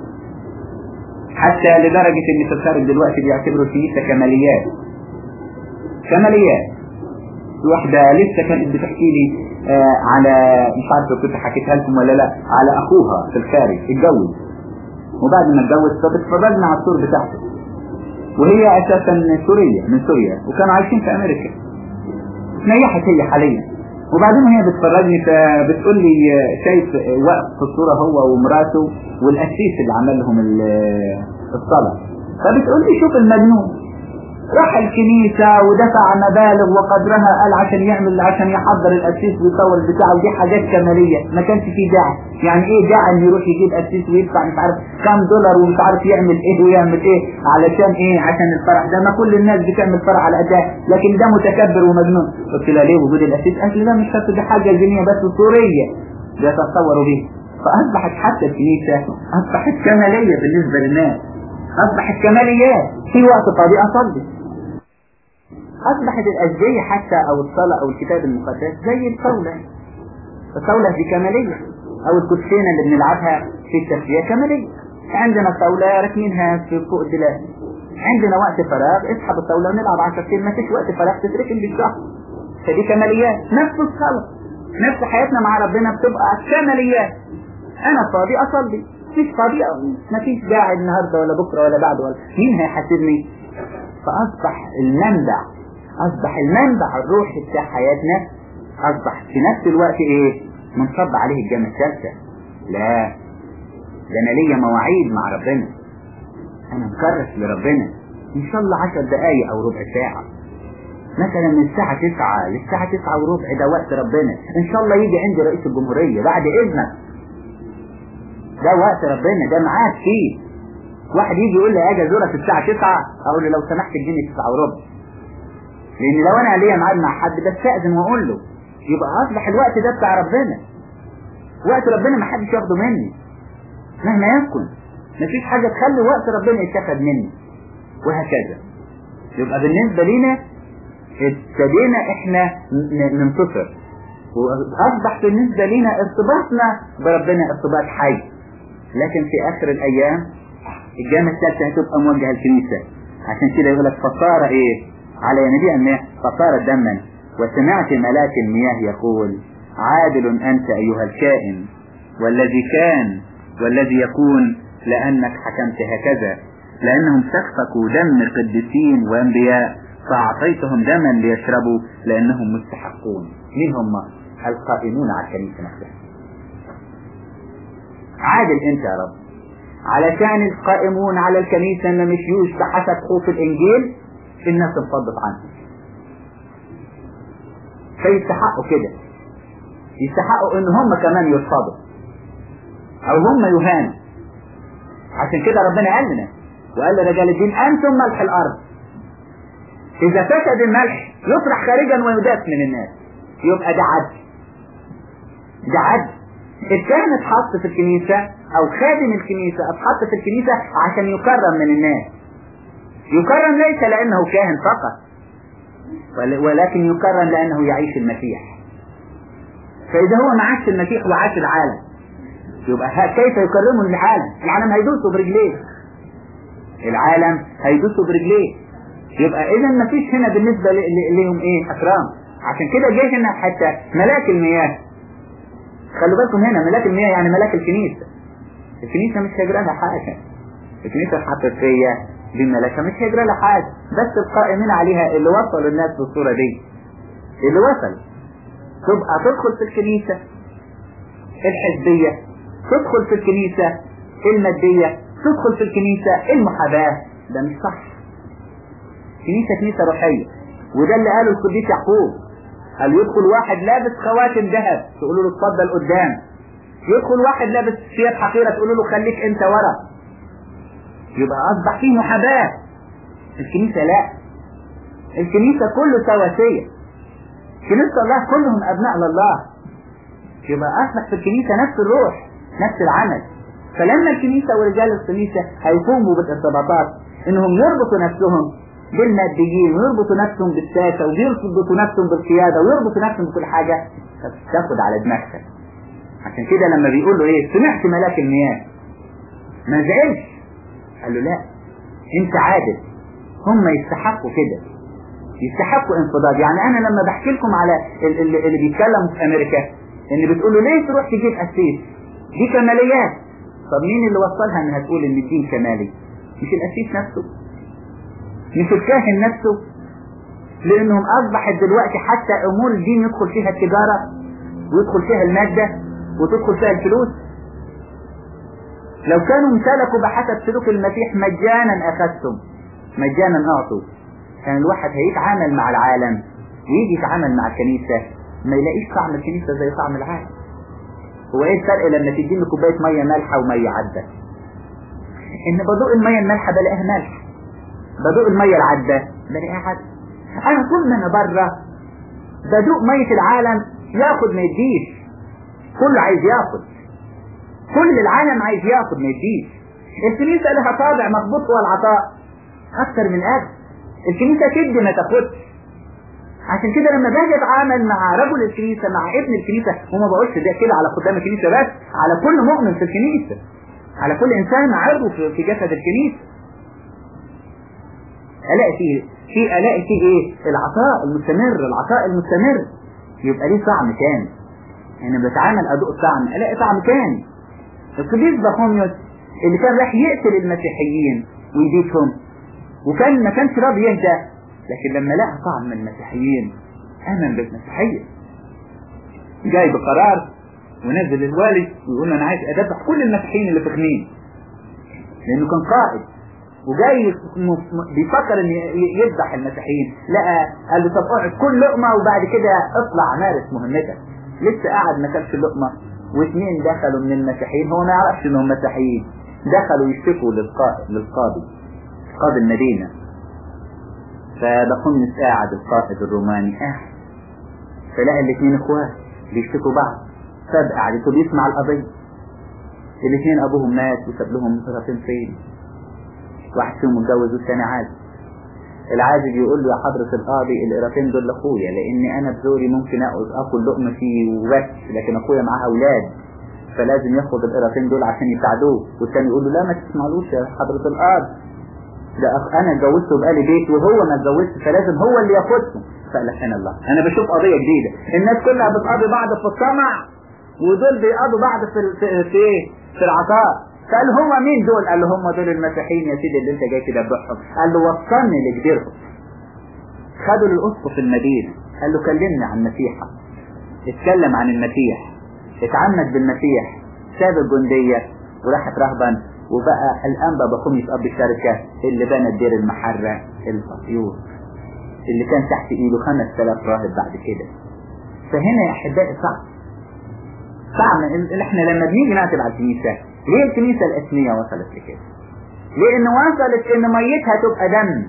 حتى لدرجة ان في الخارج دلوقتي بيعتبروا الكنيسة كماليات كماليات. واحدة لسه كانت بتحكي لي آه على مش عارفة كنت حكيتها لكم ولا لا، على اخوها في الخارج اتجوز، وبعد ما اتجوز فبتفرجنا على الصور بتاعته، وهي اساسا سورية من سوريا وكانوا عايشين في امريكا. نيحت هي حاليا، وبعدين هي بتفرجني فبتقول لي شايف وقف في الصورة هو ومراته والاسيس اللي عمل لهم الصلاة، فبتقول لي شوف المجنون راح الكنيسة ودفع مبالغ وقدرها قال عشان يعمل عشان يحضر الاسيس ويصور بتاعه، ودي حاجات كمالية ما كانش فيه داعي. يعني ايه داعي ان يروح يجيب اسيس ويدفع مش عارف كام دولار ومش عارف يعمل ايه ويعمل ايه علشان ايه؟ عشان الفرح ده، ما كل الناس بتعمل فرح على اداء، لكن ده متكبر ومجنون. قلت لها ليه وجود الاسيس؟ قالت لي لا مش شرط، دي حاجة دينية بس سورية بيتصوروا بيه. فاصبحت حتى الكنيسة اصبحت كمالية بالنسبة للناس، أصبحت كماليات، في وقت فاضي أصلي. أصبحت الأجزية حتى أو الصلاة أو الكتاب المقدس زي الطاولة. الطاولة دي كمالية، أو الكوتشينة اللي بنلعبها في التسلية كمالية. عندنا طاولة راكنينها في فوق الدولاب، عندنا وقت فراغ اسحب الطاولة ونلعب عشرتين، ما فيش وقت فراغ تتركن بالشهر. فدي كماليات. نفس الصلاة، نفس حياتنا مع ربنا بتبقى كماليات. أنا فاضي أصلي، مش فاضي ما فيش قاعد النهاردة ولا بكرة ولا بعد ولا مين هيحاسبني. فأصبح المنبع أصبح المنبع الروحي بتاع حياتنا أصبح في نفس الوقت إيه؟ منصب عليه الجامعة الثالثة. لا، ده أنا ليا مواعيد مع ربنا، أنا مكرس لربنا إن شاء الله عشر دقايق أو ربع ساعة، مثلا من الساعة تسعة للساعة تسعة وربع، ده وقت ربنا. إن شاء الله يجي عندي رئيس الجمهورية بعد إذنك، ده وقت ربنا، ده معاك فيه. واحد يجي يقول لي اجي ازورك الساعة تسعة، اقول له لو سمحت اديني تسعة وربع، لان لو انا ليا ميعاد مع حد بستأذن واقول له. يبقى اصبح الوقت ده بتاع ربنا، وقت ربنا ما حدش ياخده مني مهما يكن. مفيش حاجة تخلي وقت ربنا يتاخد مني، وهكذا. يبقى بالنسبة لنا ابتدينا احنا ننتصر، واصبح بالنسبة لنا ارتباطنا بربنا ارتباط حي. لكن في اخر الايام الجامعة الثالثة هتبقى موجهة الكنيسة. عشان كده يقولك فصار ايه على ينبيع المياه، فصار دما. وسمعت ملاك المياه يقول عادل انت ايها الكائن والذي كان والذي يكون، لانك حكمت هكذا، لانهم سفكوا دم قديسين وانبياء فاعطيتهم دما ليشربوا لانهم مستحقون. مين هم؟ القائمون على الكنيسة نفسها. عادل انت يا رب، علشان القائمون على الكنيسة ما مشيوش بحسب خوف الانجيل الناس انفضت عنهم، فيستحقوا كده، يستحقوا ان هم كمان يرفضوا او هم يهانوا. عشان كده ربنا قال لنا وقال لرجال الدين انتم ملح الارض، اذا فسد الملح يطرح خارجا ويداس من الناس. يبقى ده عدل، ده عدل. الكاهن اتحط في الكنيسة او خادم الكنيسة اتحط في الكنيسة عشان يكرم من الناس. يكرم ليس لانه كاهن فقط، ولكن يكرم لانه يعيش المسيح. فاذا هو ما عاش المسيح وعاش العالم، يبقى كيف يكرمه العالم؟ العالم هيدوسه برجليه، العالم هيدوسه برجليه. يبقى اذا ما فيش هنا بالنسبة لهم ايه؟ اكرام. عشان كده جه هنا حتى ملاك المياه. خلوا بالكم هنا ملاك المياه يعني ملاك الكنيسة. الكنيسة مش هيجرى لها حاجة، الكنيسة الحقيقية بملاكها مش هيجرى لها حاجة، بس القائمين عليها اللي وصلوا الناس بالصورة دي، اللي وصل. تبقى تدخل في الكنيسة الحزبية، تدخل في الكنيسة المادية، تدخل في الكنيسة المحاباة. ده مش صح. كنيسة كنيسة روحية، وده اللي قاله القديس يعقوب، قال يدخل واحد لابس خواتم ذهب تقولوا له اتفضل قدام، يدخل واحد لابس ثياب حقيرة تقولوا له خليك انت ورا. يبقى اصبح فيه محاباة. الكنيسة لا، الكنيسة كله سواسية، كنيسة الله كلهم ابناء لله. يبقى اصبح في الكنيسة نفس الروح نفس العمل. فلما الكنيسة ورجال الكنيسة هيقوموا بالارتباطات انهم يربطوا نفسهم بالماديين ويربطوا نفسهم بالساسة ويربطوا نفسهم بالقيادة ويربطوا نفسهم بكل حاجة، تاخد على دماغك. عشان كده لما بيقول له ايه سمعت ملاك المياه ما زعلش، قال له لا انت عادل، هم يستحقوا كده، يستحقوا انفضاض. يعني انا لما بحكي لكم على اللي, اللي بيتكلموا في امريكا ان بتقولوا ليه تروح تجيب قسيس، دي كماليات. طب مين اللي وصلها انها تقول ان الدين كمالي؟ مش القسيس نفسه، مش الكاهن نفسه، لانهم اصبحت دلوقتي حتى امور الدين يدخل فيها التجارة ويدخل فيها المادة وتدخل فيها الفلوس. لو كانوا امتلكوا بحسب سلوك المسيح مجانا اخذتم مجانا اعطوا، كان الواحد هيتعامل مع العالم ويجي يتعامل مع الكنيسة ما يلاقيش طعم الكنيسة زي طعم العالم. هو ايه الفرق لما تديني كوباية مية مالحة ومية عدة؟ ان بدوق المية المالحة بلاقيها مالحة، بدوق المية العدة بلاقيها عدة. انا طول ما انا بره بدوق مية العالم ياخد ما يديش، كله عايز ياخد، كل العالم عايز ياخد ما يديش. الكنيسة لها طابع مضبوط هو العطاء اكتر من اجل. الكنيسة تدي ما تاخدش. عشان كده لما باجي اتعامل مع رجل الكنيسة مع ابن الكنيسة، وما بقولش ده كده على خدام الكنيسة بس، على كل مؤمن في الكنيسة، على كل انسان عضو في جسد الكنيسة، الاقي فيه في الاقي فيه ايه؟ العطاء المستمر، العطاء المستمر يبقى ليه طعم تاني. انا يعني بتعامل ادوق طعم، الاقي طعم تاني. القديس بخوميوس اللي كان راح يقتل المسيحيين ويبيتهم، وكان ما كانش راضي يهدى، لكن لما لقى طعم من المسيحيين امن بالمسيحيه، جاي بقرار ونزل الوالي ويقول انا عايز اذبح كل المسيحيين اللي في خمين، لانه كان قائد وجاي بيفكر ان يذبح المسيحيين. لقى قال له طب اقعد كل لقمه وبعد كده اطلع مارس مهمتك. لسه قاعد ما كلش لقمه واثنين دخلوا من المسيحيين، هو ما يعرفش انهم مسيحيين، دخلوا يشتكوا للقائد للقاضي قاضي المدينه. فبخوميوس قاعد القائد الروماني قاعد، فلقى الاثنين اخوات بيشتكوا بعض، فقعد بيسمع القضيه. الاثنين ابوهم مات وساب لهم طرفين فين، واحد فيهم متجوز والثاني عازب. العازب يقول له يا حضرة القاضي القراتين دول لاخويا، لان انا بزوري ممكن اكل لقمه فيه وبس، لكن اخويا معاه اولاد فلازم ياخد القراتين دول عشان يساعدوه. والثاني يقول له لا ما تسمعلوش يا حضرة القاضي، ده انا اتجوزته بقالي بيت وهو ما اتجوزش، فلازم هو اللي ياخدهم. فقال لك انا الله، انا بشوف قضيه جديده، الناس كلها بتقاضي بعض في الطمع ودول بيقاضوا بعض في في في, في العطاء. قال هو مين دول؟ قال له هم دول المسيحيين يا سيدي اللي انت جاي تذبحهم. قال له وصلني لجديرهم. خدوا للاسقف المدينه، قال له كلمني عن المسيحه، اتكلم عن المسيح، اتعمد بالمسيح، ساب الجنديه وراحت رهبا، وبقى الانبا بخوميوس اب الشركه اللي بنى دير المحره الفطيور اللي كان تحت ايده خمس تلاف راهب بعد كده. فهنا يا احبائي صعب صعب اللي احنا لما بنيجي نعتب على الكنيسه، ليه الكنيسة الاسمية وصلت لكده؟ لان وصلت ان ميتها تبقى دم،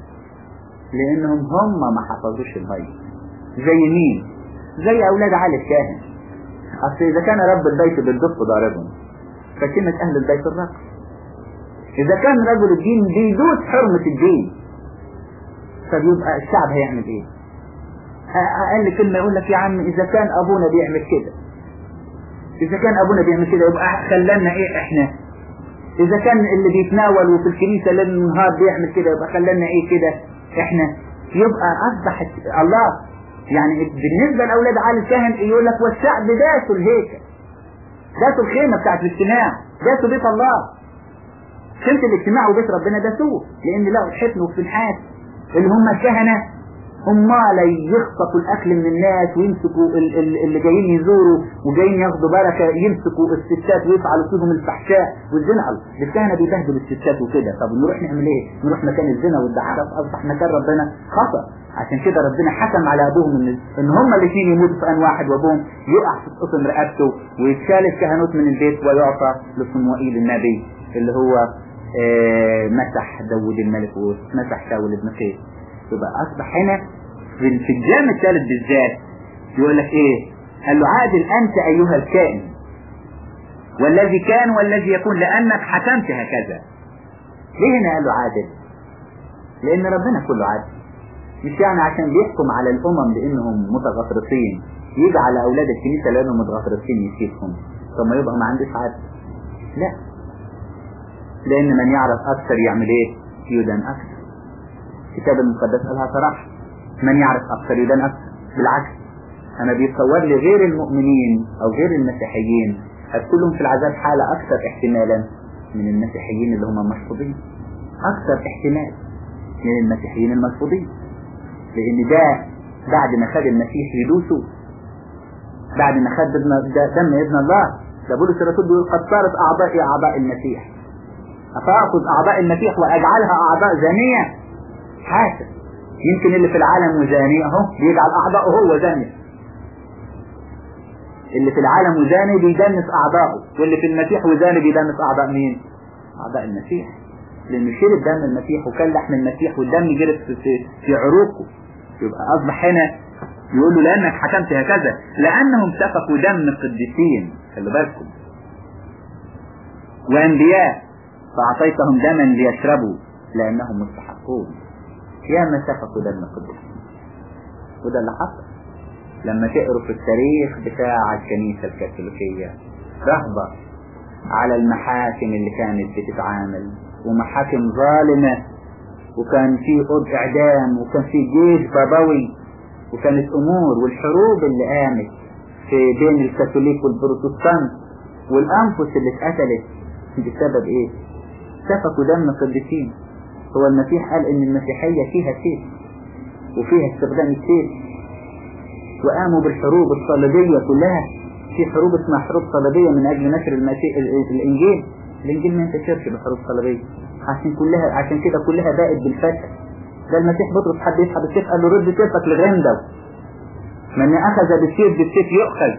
لانهم هم ما حفظوش الميت. زي مين؟ زي اولاد علي الكاهن. اصل اذا كان رب البيت بالدف ضاربهم، فكلمة اهل البيت الرقص. اذا كان رجل الدين بيدوس حرمة الدين، فبيبقى الشعب هيعمل ايه؟ اقل كلمة يقول لك يا عم اذا كان ابونا بيعمل كده، إذا كان أبونا بيعمل كده يبقى خلنا إيه إحنا؟ إذا كان اللي بيتناول وفي الكنيسة ليل نهار بيعمل كده يبقى خلنا إيه كده إحنا؟ يبقى أصبحت الله يعني بالنسبة لأولاد علي الكاهن يقول لك والشعب داسوا الهيكل، داسوا الخيمة بتاعت الاجتماع، داسوا بيت الله، خيمة الاجتماع وبيت ربنا داسوه، لأن لقوا الحفن والفنحات اللي هم الكهنة هم لا يخطفوا الاكل من الناس ويمسكوا ال ال اللي جايين يزوروا وجايين ياخدوا بركه، يمسكوا الستات ويفعلوا فيهم الفحشاء والزنا. الكهنه بيبهدلوا الستات وكده، طب نروح نعمل ايه؟ نروح مكان الزنا والدعاره، اصبح مكان ربنا خطا. عشان كده ربنا حكم على ابوهم ان ان هم الاثنين يموتوا في ان واحد، وابوهم يقع في قطن رقبته ويتشال الكهنوت من البيت ويعطى لصموئيل النبي اللي هو آه مسح داوود الملك ومسح شاول ابن قيس. يبقى اصبح هنا في الجامع الثالث بالذات يقول لك ايه؟ قال له عادل انت ايها الكائن والذي كان والذي يكون لانك حكمت هكذا. ليه هنا قال له عادل؟ لان ربنا كله عادل، مش يعني عشان بيحكم على الامم لانهم متغطرسين يجي على اولاد الكنيسه لانهم متغطرسين يسيبهم، ثم يبقى ما عندوش عدل. لا، لان من يعرف اكثر يعمل ايه؟ يدان اكثر. الكتاب المقدس قالها صراحه، من يعرف اكثر يدان اكثر. بالعكس انا بيتصور لي غير المؤمنين او غير المسيحيين هتكلهم في العذاب حالة اكثر احتمالا من المسيحيين اللي هم المرفوضين، اكثر احتمال من المسيحيين المرفوضين، لان ده بعد ما خد المسيح يدوسه، بعد ما خد دم ابن الله. ده بولس الرسول بيقول قد صارت اعضائي اعضاء المسيح، افاخذ اعضاء المسيح واجعلها اعضاء زانية؟ حاسب، يمكن اللي في العالم وزاني اهو بيجعل اعضائه هو زاني، اللي في العالم وزاني بيدنس اعضائه، واللي في المسيح وزاني بيدنس اعضاء مين؟ اعضاء المسيح، لانه شرب دم المسيح وكل لحم المسيح والدم جرت في, في, في عروقه. يبقى اصبح هنا يقول له لانك حكمت هكذا لانهم سفكوا دم القديسين، خلي بالكم، وانبياء فأعطيتهم دما ليشربوا لأنهم مستحقون. يا ما سفكوا دم قدسين. وده اللي حصل لما تقروا في التاريخ بتاع الكنيسة الكاثوليكية، رهبة على المحاكم اللي كانت بتتعامل، ومحاكم ظالمة، وكان في قض اعدام، وكان في جيش بابوي، وكانت امور، والحروب اللي قامت في بين الكاثوليك والبروتستانت، والانفس اللي اتقتلت بسبب ايه؟ سفكوا دم قديسين. هو المسيح قال ان المسيحية فيها سيف وفيها استخدام السيف، وقاموا بالحروب الصليبية كلها. في حروب اسمها حروب صليبية من اجل نشر المسيح الانجيل. الانجيل ما انتشرش بحروب صليبية، عشان كلها عشان كده كلها بقت بالفتح. ده المسيح بطرس حب يسحب السيف، قال له رد سيفك لغنده، من اخذ بالسيف بالسيف يؤخذ،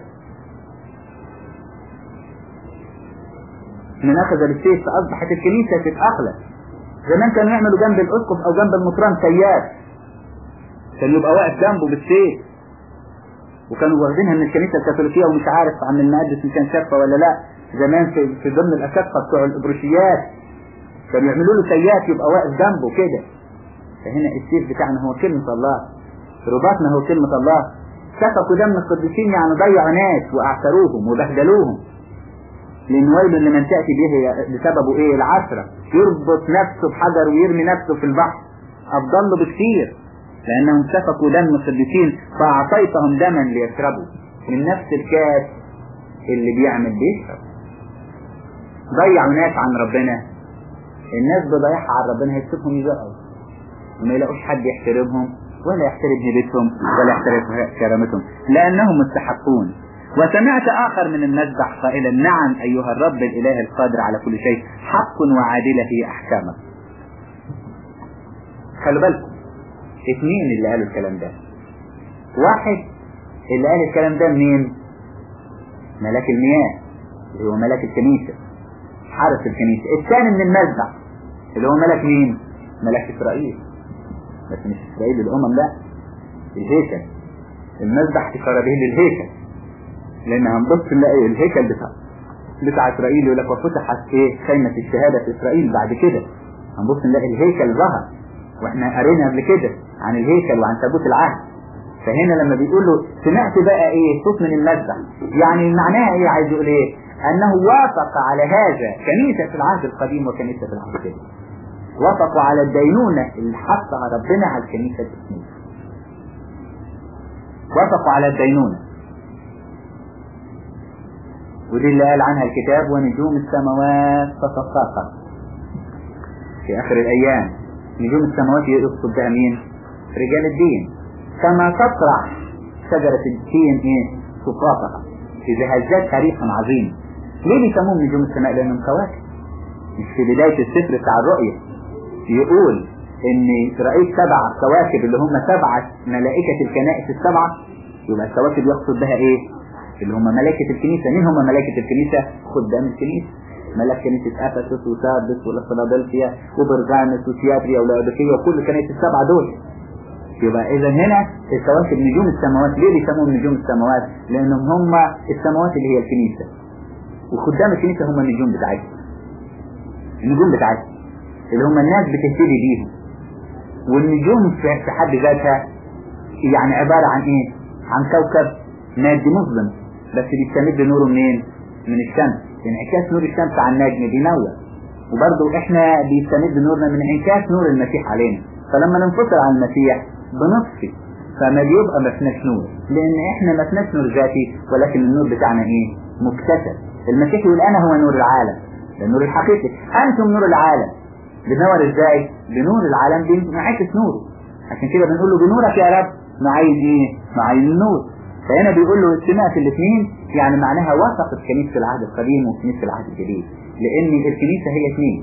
من اخذ بالسيف. فاصبحت الكنيسة تتأخلى. زمان كانوا يعملوا جنب الاسقف او جنب المطران سياف، كان يبقى واقف جنبه بالسيف، وكانوا واخدينها من الكنيسة الكاثوليكية، ومش عارف عن المقدس ان كان شافة ولا لا. زمان في, في ضمن الاساقفة بتوع الابروشيات كانوا يعملوا له سياف يبقى واقف جنبه كده. فهنا السيف بتاعنا هو كلمة الله، رباطنا هو كلمة الله. سفكوا دم القديسين يعني ضيعوا ناس واعثروهم وبهدلوهم. لان ويل لمن تأتي به بسببه ايه؟ العثرة. يربط نفسه بحجر ويرمي نفسه في البحر افضل له بكثير، لانهم سفكوا دم القديسين فاعطيتهم دما ليشربوا من نفس الكاس اللي بيعمل بيشرب. ضيعوا ناس عن ربنا. الناس بضيعها عن ربنا هيسيبهم يزقوا وما يلاقوش حد يحترمهم ولا يحترم هيبتهم ولا يحترم كرامتهم لانهم مستحقون. وسمعت آخر من المذبح قائلا نعم أيها الرب الإله القادر على كل شيء، حق وعادلة هي أحكامك. خلوا بالكم، اثنين اللي قالوا الكلام ده. واحد اللي قال الكلام ده مين؟ ملاك المياه اللي هو ملاك الكنيسة، حارس الكنيسة. الثاني من المذبح اللي هو ملاك مين؟ ملاك إسرائيل، بس مش إسرائيل الأمم، لا، الهيكل. المذبح إشارة به للهيكل، لان هنبص نلاقي الهيكل بتاع بتاع اسرائيل يقول لك وفتحت ايه؟ خيمة الشهادة في اسرائيل. بعد كده هنبص نلاقي الهيكل ظهر، واحنا قرينا قبل كده عن الهيكل وعن تابوت العهد. فهنا لما بيقول له سمعت بقى ايه؟ صوت من المذبح، يعني معناها ايه؟ عايز يقول ايه؟ انه وافق على هذا كنيسة في العهد القديم وكنيسة في العهد الجديد، وافقوا على الدينونة اللي حطها ربنا على الكنيسة الاسمية، وافقوا على الدينونة. ودي اللي قال عنها الكتاب ونجوم السماوات تتساقط في آخر الأيام. نجوم السماوات يقصد بها مين؟ رجال الدين. كما تطرح شجرة التين ايه؟ سقاطها إذا هزتها ريح عظيم. ليه بيسموهم نجوم السماء؟ لأنهم كواكب. مش في بداية السفر بتاع الرؤية يقول إن رأيت سبع كواكب اللي هم سبعة ملائكة الكنائس السبعة؟ يبقى الكواكب يقصد بها ايه؟ اللي هم ملائكة الكنيسة. مين هم ملائكة الكنيسة؟ خدام الكنيسة، ملاك كنيسة أفسس وساردس وفيلادلفيا وبرغامس وثياتريا ولاوديكية وكل كنائس السبعة دول. يبقى إذا هنا الكواكب نجوم السماوات. ليه بيسموهم نجوم السماوات؟ لأنهم هم السماوات اللي هي الكنيسة، وخدام الكنيسة هم النجوم بتاعتهم. النجوم بتاعتهم اللي هم الناس بتهتدي بيهم. والنجوم في حد ذاتها يعني عبارة عن إيه؟ عن كوكب مادي مظلم بس بيستمد نوره منين؟ من الشمس. انعكاس نور الشمس على النجم بينور، وبرضه احنا بيستمد نورنا من انعكاس نور المسيح علينا. فلما ننفصل عن المسيح بنطفي، فما بيبقى ما فيناش نور، لان احنا ما فيناش نور ذاتي ولكن النور بتاعنا ايه؟ مكتسب. المسيح يقول انا هو نور العالم، ده النور الحقيقي. انتم نور العالم. بنور ازاي؟ بنور العالم بينعكس نوره. عشان كده بنقول له بنورك يا رب نعين ايه؟ نعين النور. فهنا بيقول له اجتماع في الاثنين، يعني معناها وثقت كنيسة العهد القديم وكنيسة العهد الجديد، لان الكنيسة هي اثنين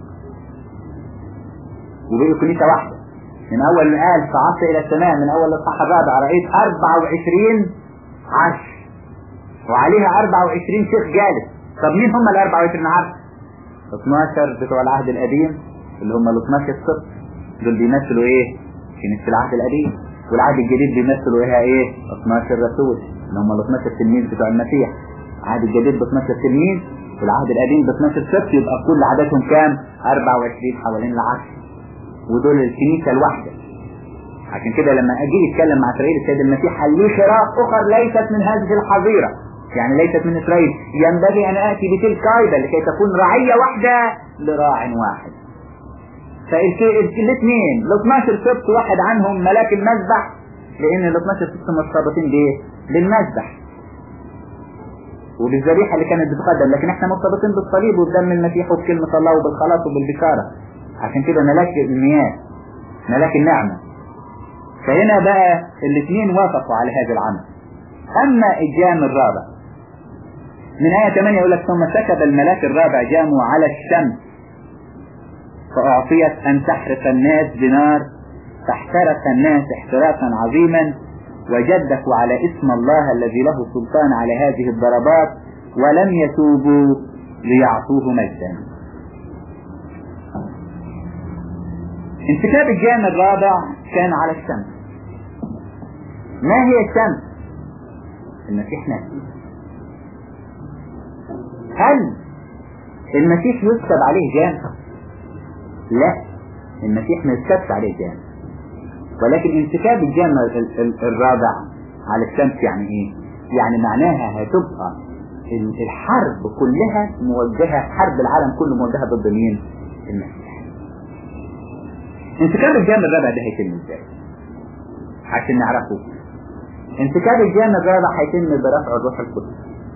وبقوا كنيسة واحدة. من اول ما قال صعدت الى السماء، من اول الاصحاح الرابع رأيت اربعة وعشرين عرش وعليها اربعة وعشرين شيخ جالس. طب مين هم ال اربعة وعشرين عرش؟ اثناشر بتوع العهد القديم اللي هم ال اثناشر سبط، دول بيمثلوا ايه؟ كنيسة العهد القديم. والعهد الجديد بيمثلوا ايه؟ ايه؟ اثناشر رسول اللي هم ال اثناشر تلميذ بتوع المسيح. العهد الجديد ب اثناشر تلميذ والعهد القديم ب اثناشر سبط، يبقى كل عددهم كام؟ أربعة وعشرين حوالين العرش، ودول الكنيسة الواحدة. عشان كده لما أجي يتكلم مع إسرائيل السيد المسيح قال لي خراف أخر ليست من هذه الحظيرة، يعني ليست من إسرائيل، ينبغي أن آتي بتلك أيضا لكي تكون رعية واحدة لراع واحد. فالاثنين ال اثناشر سبط واحد عنهم ملاك المذبح، لأن ال اثناشر سبط مرتبطين بإيه؟ بالمذبح وبالذبيحة اللي كانت بتقدم، لكن احنا مرتبطين بالصليب وبدم المسيح وبكلمة الله وبالخلاص وبالبشارة. عشان كده ملاك المياه، ملاك النعمة. فهنا بقى الاثنين وافقوا على هذا العمل. اما الجام الرابع من آية ثمانية يقول لك ثم سكب الملاك الرابع جامه على الشمس فأعطيت أن تحرق الناس بنار، فاحترق الناس احتراقا عظيما، وجدفوا على اسم الله الذي له سلطان على هذه الضربات، ولم يتوبوا ليعطوه مجدا. انسكاب الجام الرابع كان على الشمس. ما هي الشمس؟ المسيح نفسه. هل المسيح يسكب عليه جام؟ لا، المسيح ما يسكبش عليه جام، ولكن انسكاب الجام الرابع على الشمس يعني ايه؟ يعني معناها هتبقى الحرب كلها موجهة، حرب العالم كله موجهة ضد مين؟ المسيح. انسكاب الجام الرابع ده هيتم ازاي؟ عشان نعرفه، انسكاب الجام الرابع هيتم برفع الروح القدس.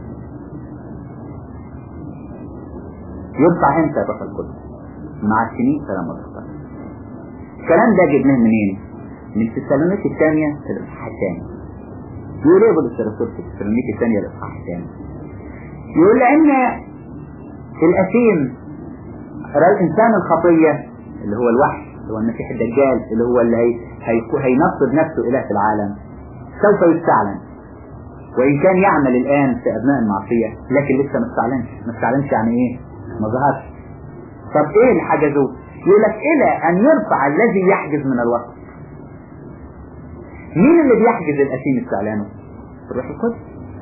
يرفع امتى الروح القدس؟ مع الكنيسة لما تختار. الكلام ده جبناه منين؟ من تسالونيكي الثانية الإصحاح الثاني. يقول ايه بولس الرسول في تسالونيكي الثانية الإصحاح الثاني؟ يقول لأن الأثيم الإنسان الخطية اللي هو الوحش، اللي هو المسيح الدجال، اللي هو اللي هي هينصب نفسه إله في العالم، سوف يستعلن. وإن كان يعمل الآن في أبناء المعصية لكن لسه ما استعلنش. ما استعلنش يعني إيه؟ ما ظهرش. طب إيه اللي حجزوه؟ يقول لك إلى أن يرفع الذي يحجز من الوسط. مين اللي بيحجز الأثيم استعلانه؟ الروح القدس.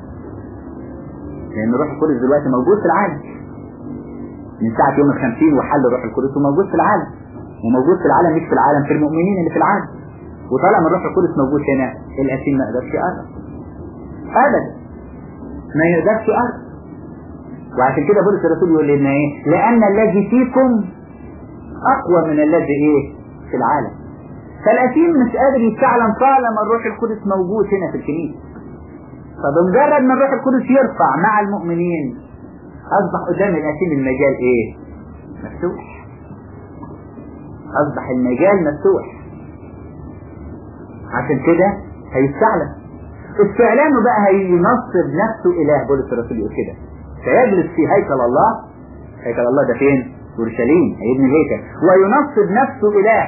لأن الروح القدس دلوقتي موجود في العالم من ساعة يوم الخمسين وحل الروح القدس وموجود في العالم، وموجود في العالم مش في العالم، في المؤمنين اللي في العالم. وطالما الروح القدس موجود هنا الأثيم ما يقدرش يقرب أبدا، ما يقدرش يقرب. وعشان كده بولس الرسول يقول لنا ايه؟ لأن الذي فيكم أقوى من الذي ايه؟ في العالم. فالأثيم مش قادر يستعلم طالما الروح القدس موجود هنا في الكنيسة. فبمجرد ما الروح القدس يرفع مع المؤمنين أصبح قدام الأثيم المجال ايه؟ مفتوح. أصبح المجال مفتوح. عشان كده هيستعلم. استعلامه بقى هينصب نفسه إله. بولس الرسول يقول كده سيجلس في هيكل الله. هيكل الله ده فين؟ اورشليم، هيبني الهيكل وينصب نفسه إله.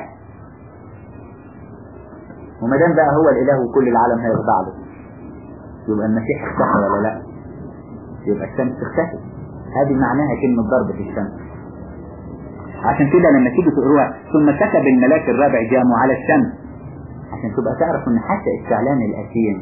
وما دام بقى هو الإله وكل العالم هيخضع له، يبقى المسيح اختفى ولا لا؟ يبقى الشمس اختفت. هذه معناها كلمة ضرب في الشمس. عشان كده لما تيجي تقروها ثم سكب الملاك الرابع جامه على الشمس، عشان تبقى تعرف ان حتى استعلان الأثيم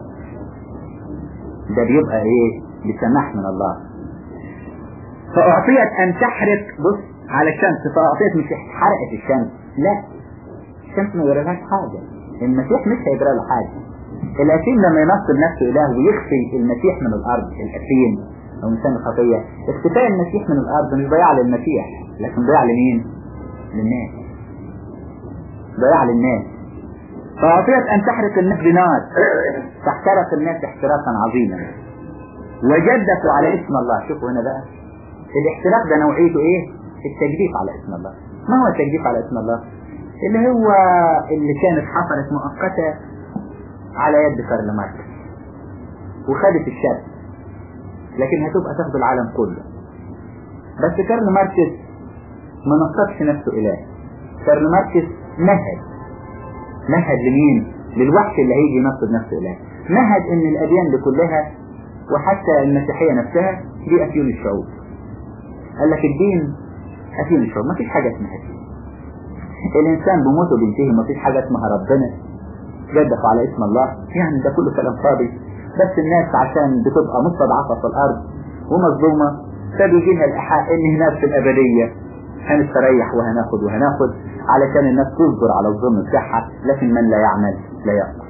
ده بيبقى ايه؟ بسماح من الله. فأعطيت أن تحرق، بص على الشمس، فأعطيت مش حرقت الشمس، لا، الشمس ما يجرالهاش حاجة، المسيح مش هيجرى له حاجة. الأثيم لما ينصب نفسه إله ويخفي المسيح من الأرض، الأثيم أو إنسان الخطية، اختفاء المسيح من الأرض مش ضياع للمسيح، لكن ضياع لمين؟ للناس. ضياع للناس. فأعطيت أن تحرق الناس بنار، فاحترق الناس احتراقا عظيما، وجدفوا على اسم الله. شوفوا هنا بقى الاحتراق ده نوعيته ايه؟ التجديف على اسم الله. ما هو التجديف على اسم الله؟ اللي هو اللي كانت حصلت مؤقتة على يد كارل ماركس وخدت الشرق، لكن هتبقى تاخد العالم كله. بس كارل ماركس ما نصبش نفسه إله. كارل ماركس مهد مهد لمين؟ للوحش اللي هيجي ينصب نفسه إله. مهد ان الأديان دي كلها وحتى المسيحية نفسها دي أفيون الشعوب. قال لك الدين أفيون الشعوب، ما فيش حاجة اسمها دين. الإنسان بموته بينتهي، ما فيش حاجة اسمها ربنا. جدفوا على اسم الله، يعني ده كله كلام فاضي. بس الناس عشان بتبقى مستضعفة في الأرض ومظلومة فبيجي لها الإيحاء إن هناك في الأبدية هنستريح وهناخد وهناخد علشان الناس تصبر على الظلم بتاعها، لكن من لا يعمل لا يأكل.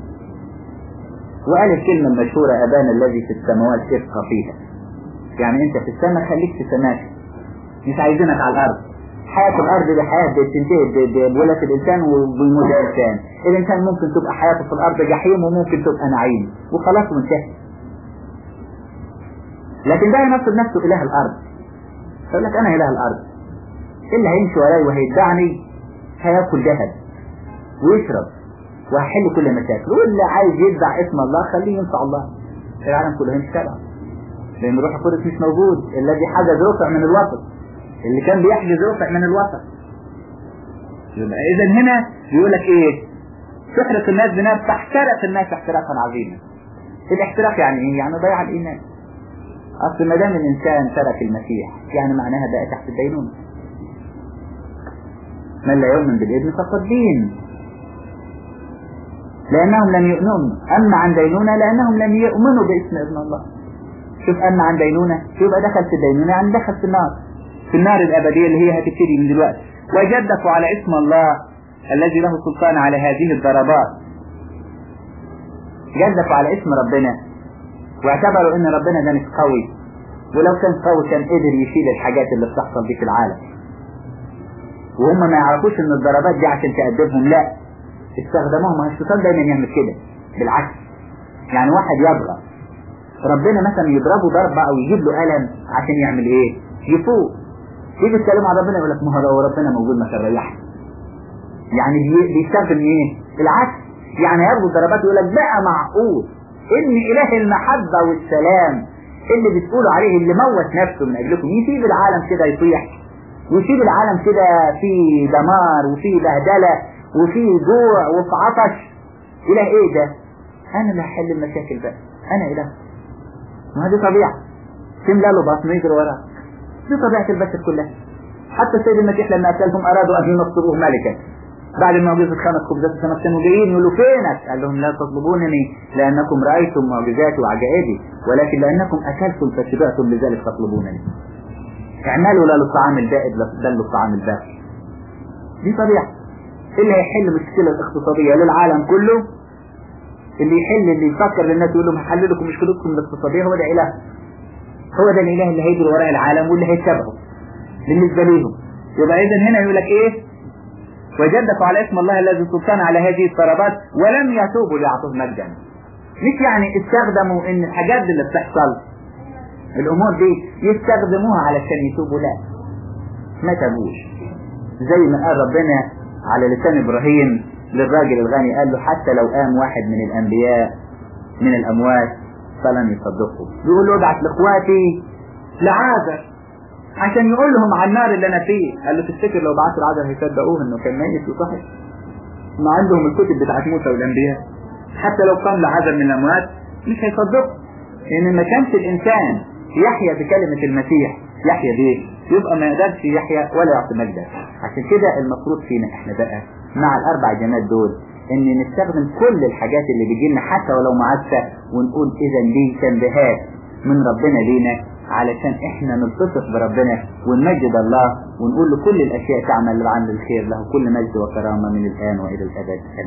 وقال الكلمة المشهورة أبانا الذي في السماوات ابقى فيها، يعني انت في السماء خليك في سماك، مش عايزينك على الأرض. حياة الأرض دي حياة بتنتهي بولادة الإنسان وبيموت الإنسان. الإنسان ممكن تبقى حياته في الأرض جحيم وممكن تبقى نعيم وخلاص وانتهى. لكن ده ينصب نفسه إله الأرض، يقول لك أنا إله الأرض، اللي هيمشي وراي وهيتبعني هياكل ذهب ويشرب وهحل كل مشاكل، واللي عايز يتبع اسم الله خليه ينفع الله. العالم كله هيمشي تبعه، لأن روح القدس مش موجود. الذي حجز رفع من الوسط، اللي كان بيحجز رفع من الوسط. يبقى إذا هنا يقول لك إيه؟ تحرق الناس بنار، تحترق الناس احتراقا عظيما. الاحتراق يعني إيه؟ يعني ضياع الإيمان. أصل ما دام الإنسان ترك المسيح يعني معناها بقى تحت الدينونة. من لا يؤمن بالابن فقد دين، لأنهم لم يؤمنوا. أما عن دينونة لأنهم لم يؤمنوا باسم ابن الله. شوف أما عن دينونة، شوف دخل في الدينونة يعني دخل في النار، في النار الأبدية اللي هي هتبتدي من دلوقتي. وجدفوا على اسم الله الذي له سلطان على هذه الضربات. جدفوا على اسم ربنا واعتبروا ان ربنا ده مش قوي، ولو كان قوي كان قدر يشيل الحاجات اللي بتحصل دي في العالم. وهم ما يعرفوش ان الضربات دي عشان تأدبهم، لا، استخدموهم. الشيطان دايما يعمل كده بالعكس. يعني واحد يبغى ربنا مثلا يضربه ضربة او يجيب له ألم عشان يعمل ايه؟ يفوق. يجي يتكلم عن ربنا يقول لك ما هو لو ربنا موجود ما كان ريحنا. يعني بيستخدم ايه؟ العكس. يعني ياخدوا الضربات ويقول لك بقى معقول ان اله المحبة والسلام اللي بتقولوا عليه اللي موت نفسه من اجلكم يسيب العالم كده يطيح، ويسيب العالم كده في دمار وفي بهدلة وفي جوع وفي عطش؟ اله ايه ده؟ انا اللي هحل المشاكل بقى، انا اله. ما دي طبيعة، تملى له بطنه يجري وراه، دي طبيعة البشر كلها. حتى السيد المسيح لما أكلهم أرادوا أن ينصبوه ملكا بعد المعجزة خمس خبزات وسمك، كانوا جايين يقولوا فينك؟ قال لهم لا تطلبونني لأنكم رأيتم معجزاتي وعجائبي، ولكن لأنكم أكلتم فشبعتم لذلك تطلبونني. اعملوا لا للطعام البائد بل للطعام الباقي. دي طبيعة. اللي هيحل المشكلة الاقتصادية للعالم كله، اللي يحل اللي يفكر للناس يقول لهم هحل لكم مشكلتكم الاقتصادية، هو ده إله. هو ده الإله اللي هيجري وراء العالم واللي هيتبعه بالنسبة ليهم. يبقى إذن هنا يقول لك إيه؟ وجدفوا على اسم الله الذي سلطان على هذه الضربات ولم يتوبوا ليعطوه مجدا. مش يعني استخدموا ان الحاجات اللي بتحصل الامور دي يستخدموها علشان يتوبوا، لا، ما تابوش. زي ما قال ربنا على لسان ابراهيم للراجل الغني، قال له حتى لو قام واحد من الانبياء من الاموات فلن يصدقه. بيقول له ابعت لاخواتي لعازر عشان يقول لهم عن النار اللي انا فيه. قال له تفتكر لو بعثوا العازر هيصدقوه انه كان ميت وصحي؟ ما عندهم الكتب بتاعت موسى والانبياء. حتى لو قام لعازر من الاموات مش هيصدقوا، لان ما كانش الانسان يحيا بكلمة المسيح يحيا بيه يبقى ما يقدرش يحيا ولا يعطي مجدا. عشان كده المفروض فينا احنا بقى مع الاربع جماد دول ان نستخدم كل الحاجات اللي بيجيلنا حتى ولو معسة، ونقول اذا دي تنبيهات من ربنا لينا علشان احنا نلتصق بربنا ونمجد الله ونقول له كل الاشياء تعمل لعمل الخير، له كل مجد وكرامة من الان والى الابد.